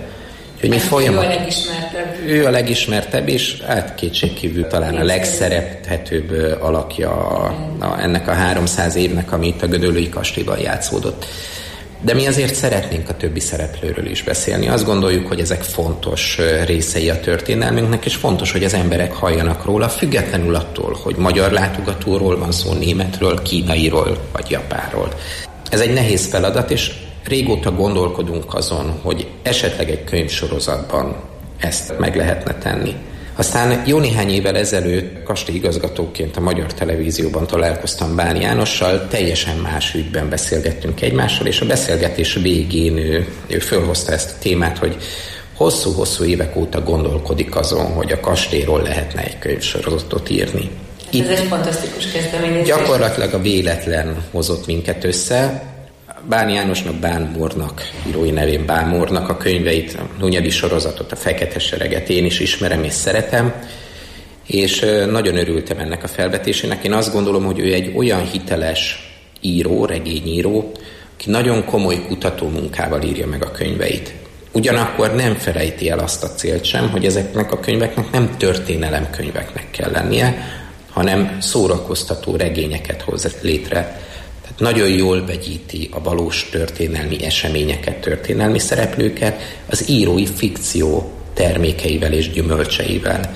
Ő a legismertebb, és hát kétségkívül talán a legszerephetőbb alakja ennek a 300 évnek, ami itt a gödöllői kastélyban játszódott. De mi azért szeretnénk a többi szereplőről is beszélni. Azt gondoljuk, hogy ezek fontos részei a történelmünknek, és fontos, hogy az emberek halljanak róla, függetlenül attól, hogy magyar látogatóról van szó, németről, kínairól vagy japánról. Ez egy nehéz feladat, és régóta gondolkodunk azon, hogy esetleg egy könyvsorozatban ezt meg lehetne tenni. Aztán jó néhány évvel ezelőtt kastélyigazgatóként a Magyar Televízióban találkoztam Bán Jánossal, teljesen más ügyben beszélgettünk egymással, és a beszélgetés végén ő fölhozta ezt a témát, hogy hosszú-hosszú évek óta gondolkodik azon, hogy a kastélyról lehetne egy könyvsorozatot írni. Ez egy fantasztikus kezdeményezés. Gyakorlatilag a véletlen hozott minket össze. Bán Jánosnak, Bán Mórnak, írói nevén Bán Mórnak a könyveit, a Hunyadi sorozatot, a Fekete Sereget én is ismerem és szeretem, és nagyon örültem ennek a felvetésének. Én azt gondolom, hogy ő egy olyan hiteles író, regényíró, aki nagyon komoly kutatómunkával írja meg a könyveit. Ugyanakkor nem felejti el azt a célt sem, hogy ezeknek a könyveknek nem történelemkönyveknek kell lennie, hanem szórakoztató regényeket hoz létre. Nagyon jól vegyíti a valós történelmi eseményeket, történelmi szereplőket az írói fikció termékeivel és gyümölcseivel.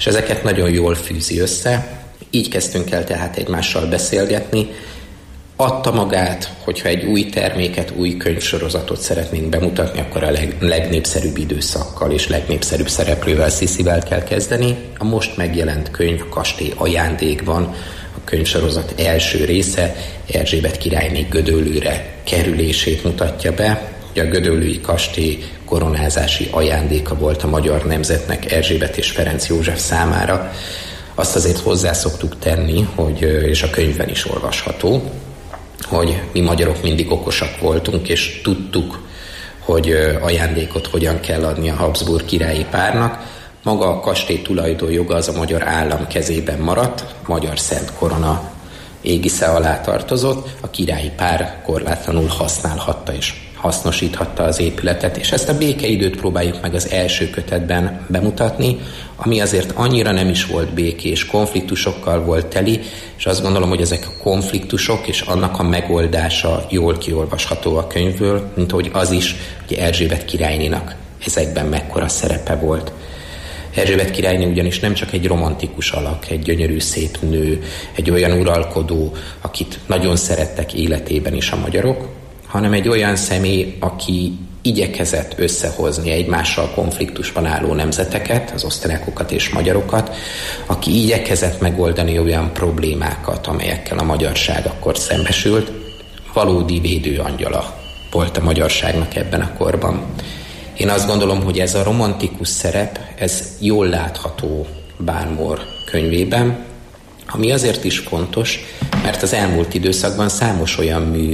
és ezeket nagyon jól fűzi össze. Így kezdtünk el tehát egymással beszélgetni. Adta magát, hogyha egy új terméket, új könyvsorozatot szeretnénk bemutatni, akkor a legnépszerűbb időszakkal és legnépszerűbb szereplővel, Sziszivel kell kezdeni. A most megjelent könyv Kastély ajándékban, a könyvsorozat első része Erzsébet királyné Gödöllőre kerülését mutatja be. A gödöllői kastély koronázási ajándéka volt a magyar nemzetnek Erzsébet és Ferenc József számára. Azt azért hozzá szoktuk tenni, és a könyvben is olvasható, hogy mi magyarok mindig okosak voltunk, és tudtuk, hogy ajándékot hogyan kell adni a Habsburg királyi párnak. Maga a kastély tulajdonjoga az a magyar állam kezében maradt, magyar szent korona égisze alá tartozott, a királyi pár korlátlanul használhatta és hasznosíthatta az épületet, és ezt a békeidőt próbáljuk meg az első kötetben bemutatni, ami azért annyira nem is volt békés, konfliktusokkal volt teli, és azt gondolom, hogy ezek a konfliktusok és annak a megoldása jól kiolvasható a könyvből, mint ahogy az is, hogy Erzsébet királynénak ezekben mekkora szerepe volt. Erzsébet királyné ugyanis nem csak egy romantikus alak, egy gyönyörű szép nő, egy olyan uralkodó, akit nagyon szerettek életében is a magyarok, hanem egy olyan személy, aki igyekezett összehozni egymással konfliktusban álló nemzeteket, az osztrákokat és magyarokat, aki igyekezett megoldani olyan problémákat, amelyekkel a magyarság akkor szembesült. Valódi védőangyala volt a magyarságnak ebben a korban. Én azt gondolom, hogy ez a romantikus szerep, ez jól látható Bánmor könyvében, ami azért is fontos, mert az elmúlt időszakban számos olyan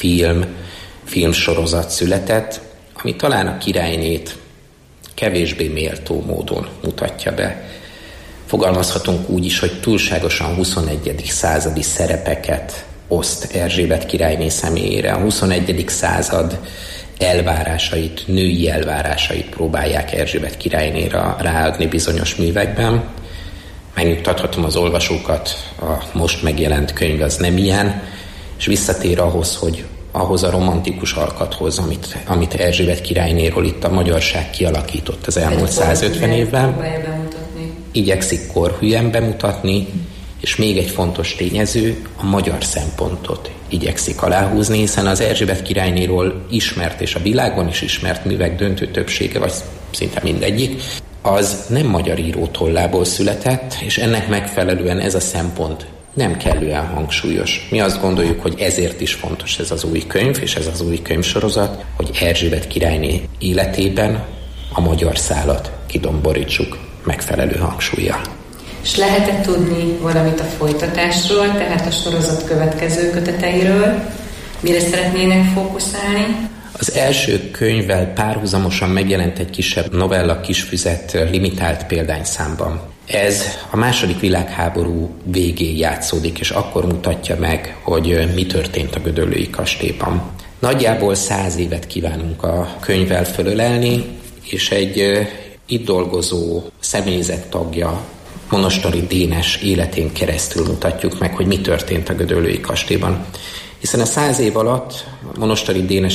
filmsorozat született, ami talán a királynét kevésbé méltó módon mutatja be. Fogalmazhatunk úgy is, hogy túlságosan 21. századi szerepeket oszt Erzsébet királyné személyére. A 21. század elvárásait, női elvárásait próbálják Erzsébet királynéra ráadni bizonyos művekben. Megnyugtathatom az olvasókat, a most megjelent könyv az nem ilyen, és visszatér ahhoz a romantikus alkathoz, amit Erzsébet királynéról itt a magyarság kialakított az elmúlt 150 évben. Igyekszik korhűen bemutatni, és még egy fontos tényező, a magyar szempontot igyekszik aláhúzni, hiszen az Erzsébet királynéról ismert és a világon is ismert művek döntő többsége, vagy szinte mindegyik, az nem magyar író tollából született, és ennek megfelelően ez a szempont nem kellően hangsúlyos. Mi azt gondoljuk, hogy ezért is fontos ez az új könyv, és ez az új könyvsorozat, hogy Erzsébet királyné életében a magyar szálat kidomborítsuk megfelelő hangsúllyal. És lehet-e tudni valamit a folytatásról, tehát a sorozat következő köteteiről? Mire szeretnének fókuszálni? Az első könyvvel párhuzamosan megjelent egy kisebb novella kisfüzet limitált példányszámban. Ez a II. Világháború végén játszódik, és akkor mutatja meg, hogy mi történt a gödöllői kastélyban. Nagyjából 100 évet kívánunk a könyvvel fölölelni, és egy itt dolgozó személyzet tagja, Monostori Dénes életén keresztül mutatjuk meg, hogy mi történt a gödöllői kastélyban. Hiszen a 100 év alatt Monostori Dénes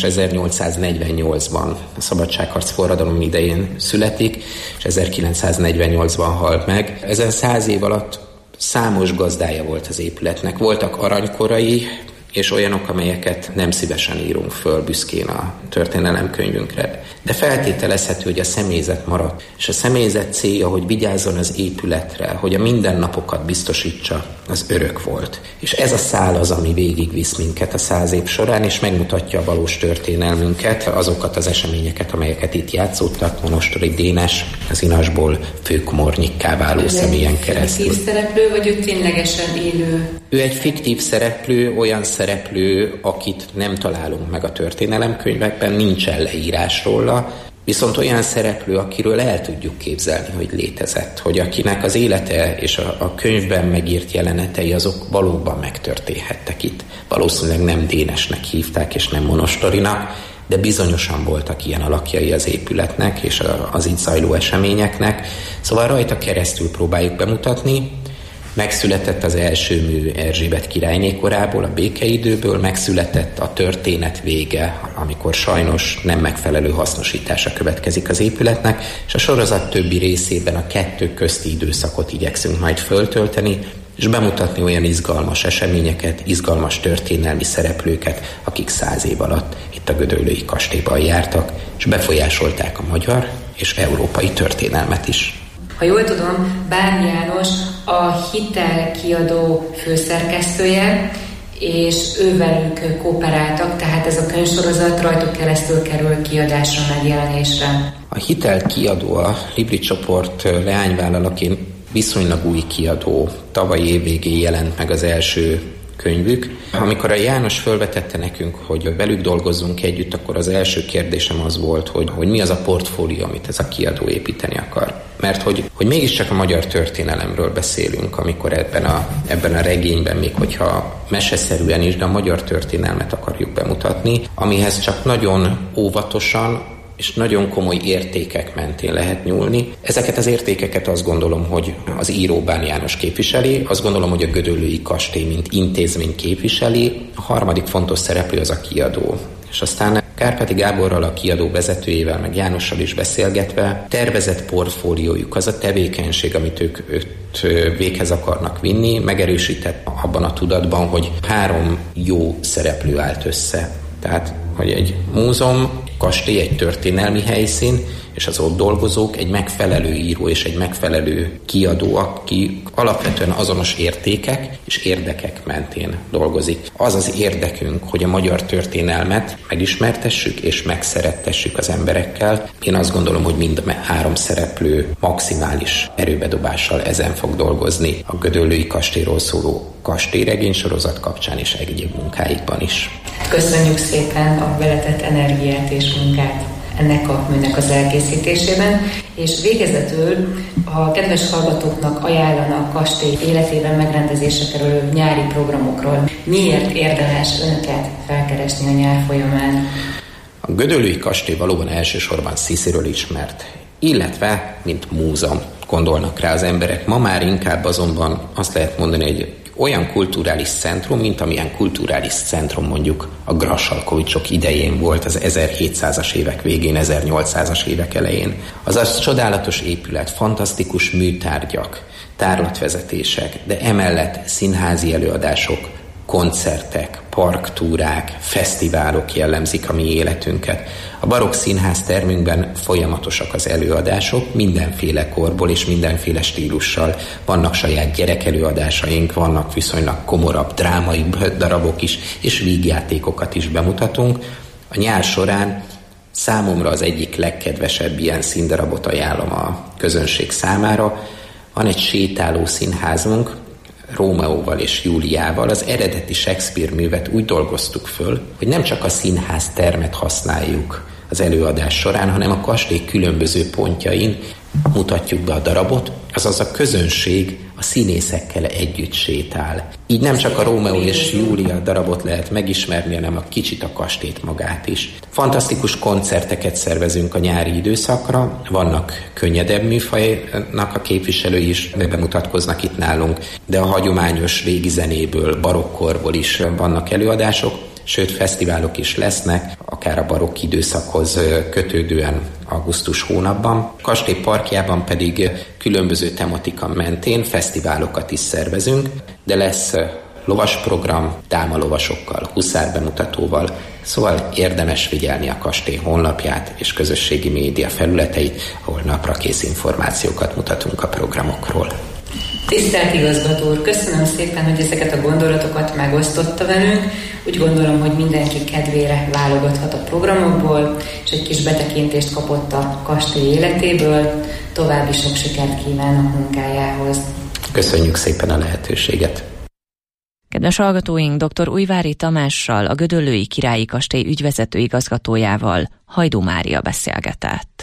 1848-ban a szabadságharc forradalom idején születik, és 1948-ban halt meg. Ezen 100 év alatt számos gazdája volt az épületnek. Voltak aranykorai, és olyanok, amelyeket nem szívesen írunk föl büszkén a történelemkönyvünkre. De feltételezhető, hogy a személyzet maradt, és a személyzet célja, hogy vigyázzon az épületre, hogy a mindennapokat biztosítsa, az örök volt. És ez a szál az, ami végigvisz minket a 100 év során, és megmutatja a valós történelmünket, azokat az eseményeket, amelyeket itt játszottak, Monostori Dénes, az inasból főkomornyikká váló személyen keresztül. Fiktív szereplő, vagy ő ténylegesen élő? Ő egy fiktív szereplő, olyan szereplő, akit nem találunk meg a történelemkönyvekben, nincsen leírás róla, viszont olyan szereplő, akiről el tudjuk képzelni, hogy létezett, hogy akinek az élete és a könyvben megírt jelenetei azok valóban megtörténhettek itt. Valószínűleg nem Dénesnek hívták és nem Monostorinak, de bizonyosan voltak ilyen alakjai az épületnek és az itt zajló eseményeknek. Szóval rajta keresztül próbáljuk bemutatni, Megszületett az első mű Erzsébet királyné korából, a békeidőből, megszületett a történet vége, amikor sajnos nem megfelelő hasznosítása következik az épületnek, és a sorozat többi részében a kettő közti időszakot igyekszünk majd föltölteni, és bemutatni olyan izgalmas eseményeket, izgalmas történelmi szereplőket, akik 100 év alatt itt a Gödöllői kastélyban jártak, és befolyásolták a magyar és európai történelmet is. Ha jól tudom, Bárny János a Hitel kiadó főszerkesztője, és ővelük kooperáltak, tehát ez a könyvsorozat rajtuk keresztül kerül kiadásra, megjelenésre. A Hitel kiadó, a Libri csoport leányvállalati viszonylag új kiadó. Tavaly évvégén jelent meg az első könyvük. Amikor a János fölvetette nekünk, hogy velük dolgozzunk együtt, akkor az első kérdésem az volt, hogy mi az a portfólió, amit ez a kiadó építeni akar. Mert hogy mégiscsak a magyar történelemről beszélünk, amikor ebben a regényben, még hogyha meseszerűen is, de a magyar történelmet akarjuk bemutatni, amihez csak nagyon óvatosan és nagyon komoly értékek mentén lehet nyúlni. Ezeket az értékeket azt gondolom, hogy az író Bárny János képviseli, azt gondolom, hogy a Gödöllői kastély mint intézmény képviseli, a harmadik fontos szereplő az a kiadó. És aztán Kárpáti Gáborral, a kiadó vezetőjével, meg Jánossal is beszélgetve, tervezett portfóliójuk, az a tevékenység, amit ők véghez akarnak vinni, megerősített abban a tudatban, hogy 3 jó szereplő állt össze. Tehát, hogy egy múzeum, kastély, egy történelmi helyszín, és az ott dolgozók egy megfelelő író és egy megfelelő kiadó, aki alapvetően azonos értékek és érdekek mentén dolgozik. Az az érdekünk, hogy a magyar történelmet megismertessük és megszerettessük az emberekkel. Én azt gondolom, hogy mind 3 szereplő maximális erőbedobással ezen fog dolgozni a Gödöllői kastélyról szóló kastélyregénysorozat kapcsán és egyéb munkáikban is. Köszönjük szépen a beletett energiát és munkát ennek a műnek az elkészítésében, és végezetül a kedves hallgatóknak ajánlana a kastély életében megrendezésre kerülő nyári programokról. Miért érdemes önöket felkeresni a nyár folyamán? A Gödöllői kastély valóban elsősorban Szisziről ismert, illetve mint múzeum gondolnak rá az emberek. Ma már inkább azonban azt lehet mondani, hogy olyan kulturális centrum, mint amilyen kulturális centrum mondjuk a Grassalkovicsok idején volt az 1700-as évek végén, 1800-as évek elején. Azaz csodálatos épület, fantasztikus műtárgyak, tárlatvezetések, de emellett színházi előadások, koncertek, parktúrák, fesztiválok jellemzik a mi életünket. A barokk színház termünkben folyamatosak az előadások, mindenféle korból és mindenféle stílussal. Vannak saját gyerekelőadásaink, vannak viszonylag komorabb, drámai darabok is, és vígjátékokat is bemutatunk. A nyár során számomra az egyik legkedvesebb ilyen színdarabot ajánlom a közönség számára. Van egy sétáló színházunk, Rómeóval és Júliával. Az eredeti Shakespeare művet úgy dolgoztuk föl, hogy nem csak a színház termet használjuk az előadás során, hanem a kastély különböző pontjain mutatjuk be a darabot, azaz a közönség a színészekkel együtt sétál. Így nem csak a Rómeó és Júlia darabot lehet megismerni, hanem a kicsit a kastélyt magát is. Fantasztikus koncerteket szervezünk a nyári időszakra, vannak könnyedebb műfajnak a képviselői is bemutatkoznak itt nálunk, de a hagyományos régi zenéből, barokkorból is vannak előadások, sőt fesztiválok is lesznek, akár a barokk időszakhoz kötődően augusztus hónapban. Kastély parkjában pedig különböző tematika mentén fesztiválokat is szervezünk, de lesz lovasprogram, dámalovasokkal, huszár bemutatóval, szóval érdemes figyelni a kastély honlapját és közösségi média felületeit, ahol naprakész információkat mutatunk a programokról. Tisztelt igazgató úr, köszönöm szépen, hogy ezeket a gondolatokat megosztotta velünk. Úgy gondolom, hogy mindenki kedvére válogathat a programokból, és egy kis betekintést kapott a kastély életéből. További sok sikert kívánok munkájához. Köszönjük szépen a lehetőséget. Kedves hallgatóink, dr. Újvári Tamással, a Gödöllői Királyi Kastély ügyvezető igazgatójával Hajdú Mária beszélgetett.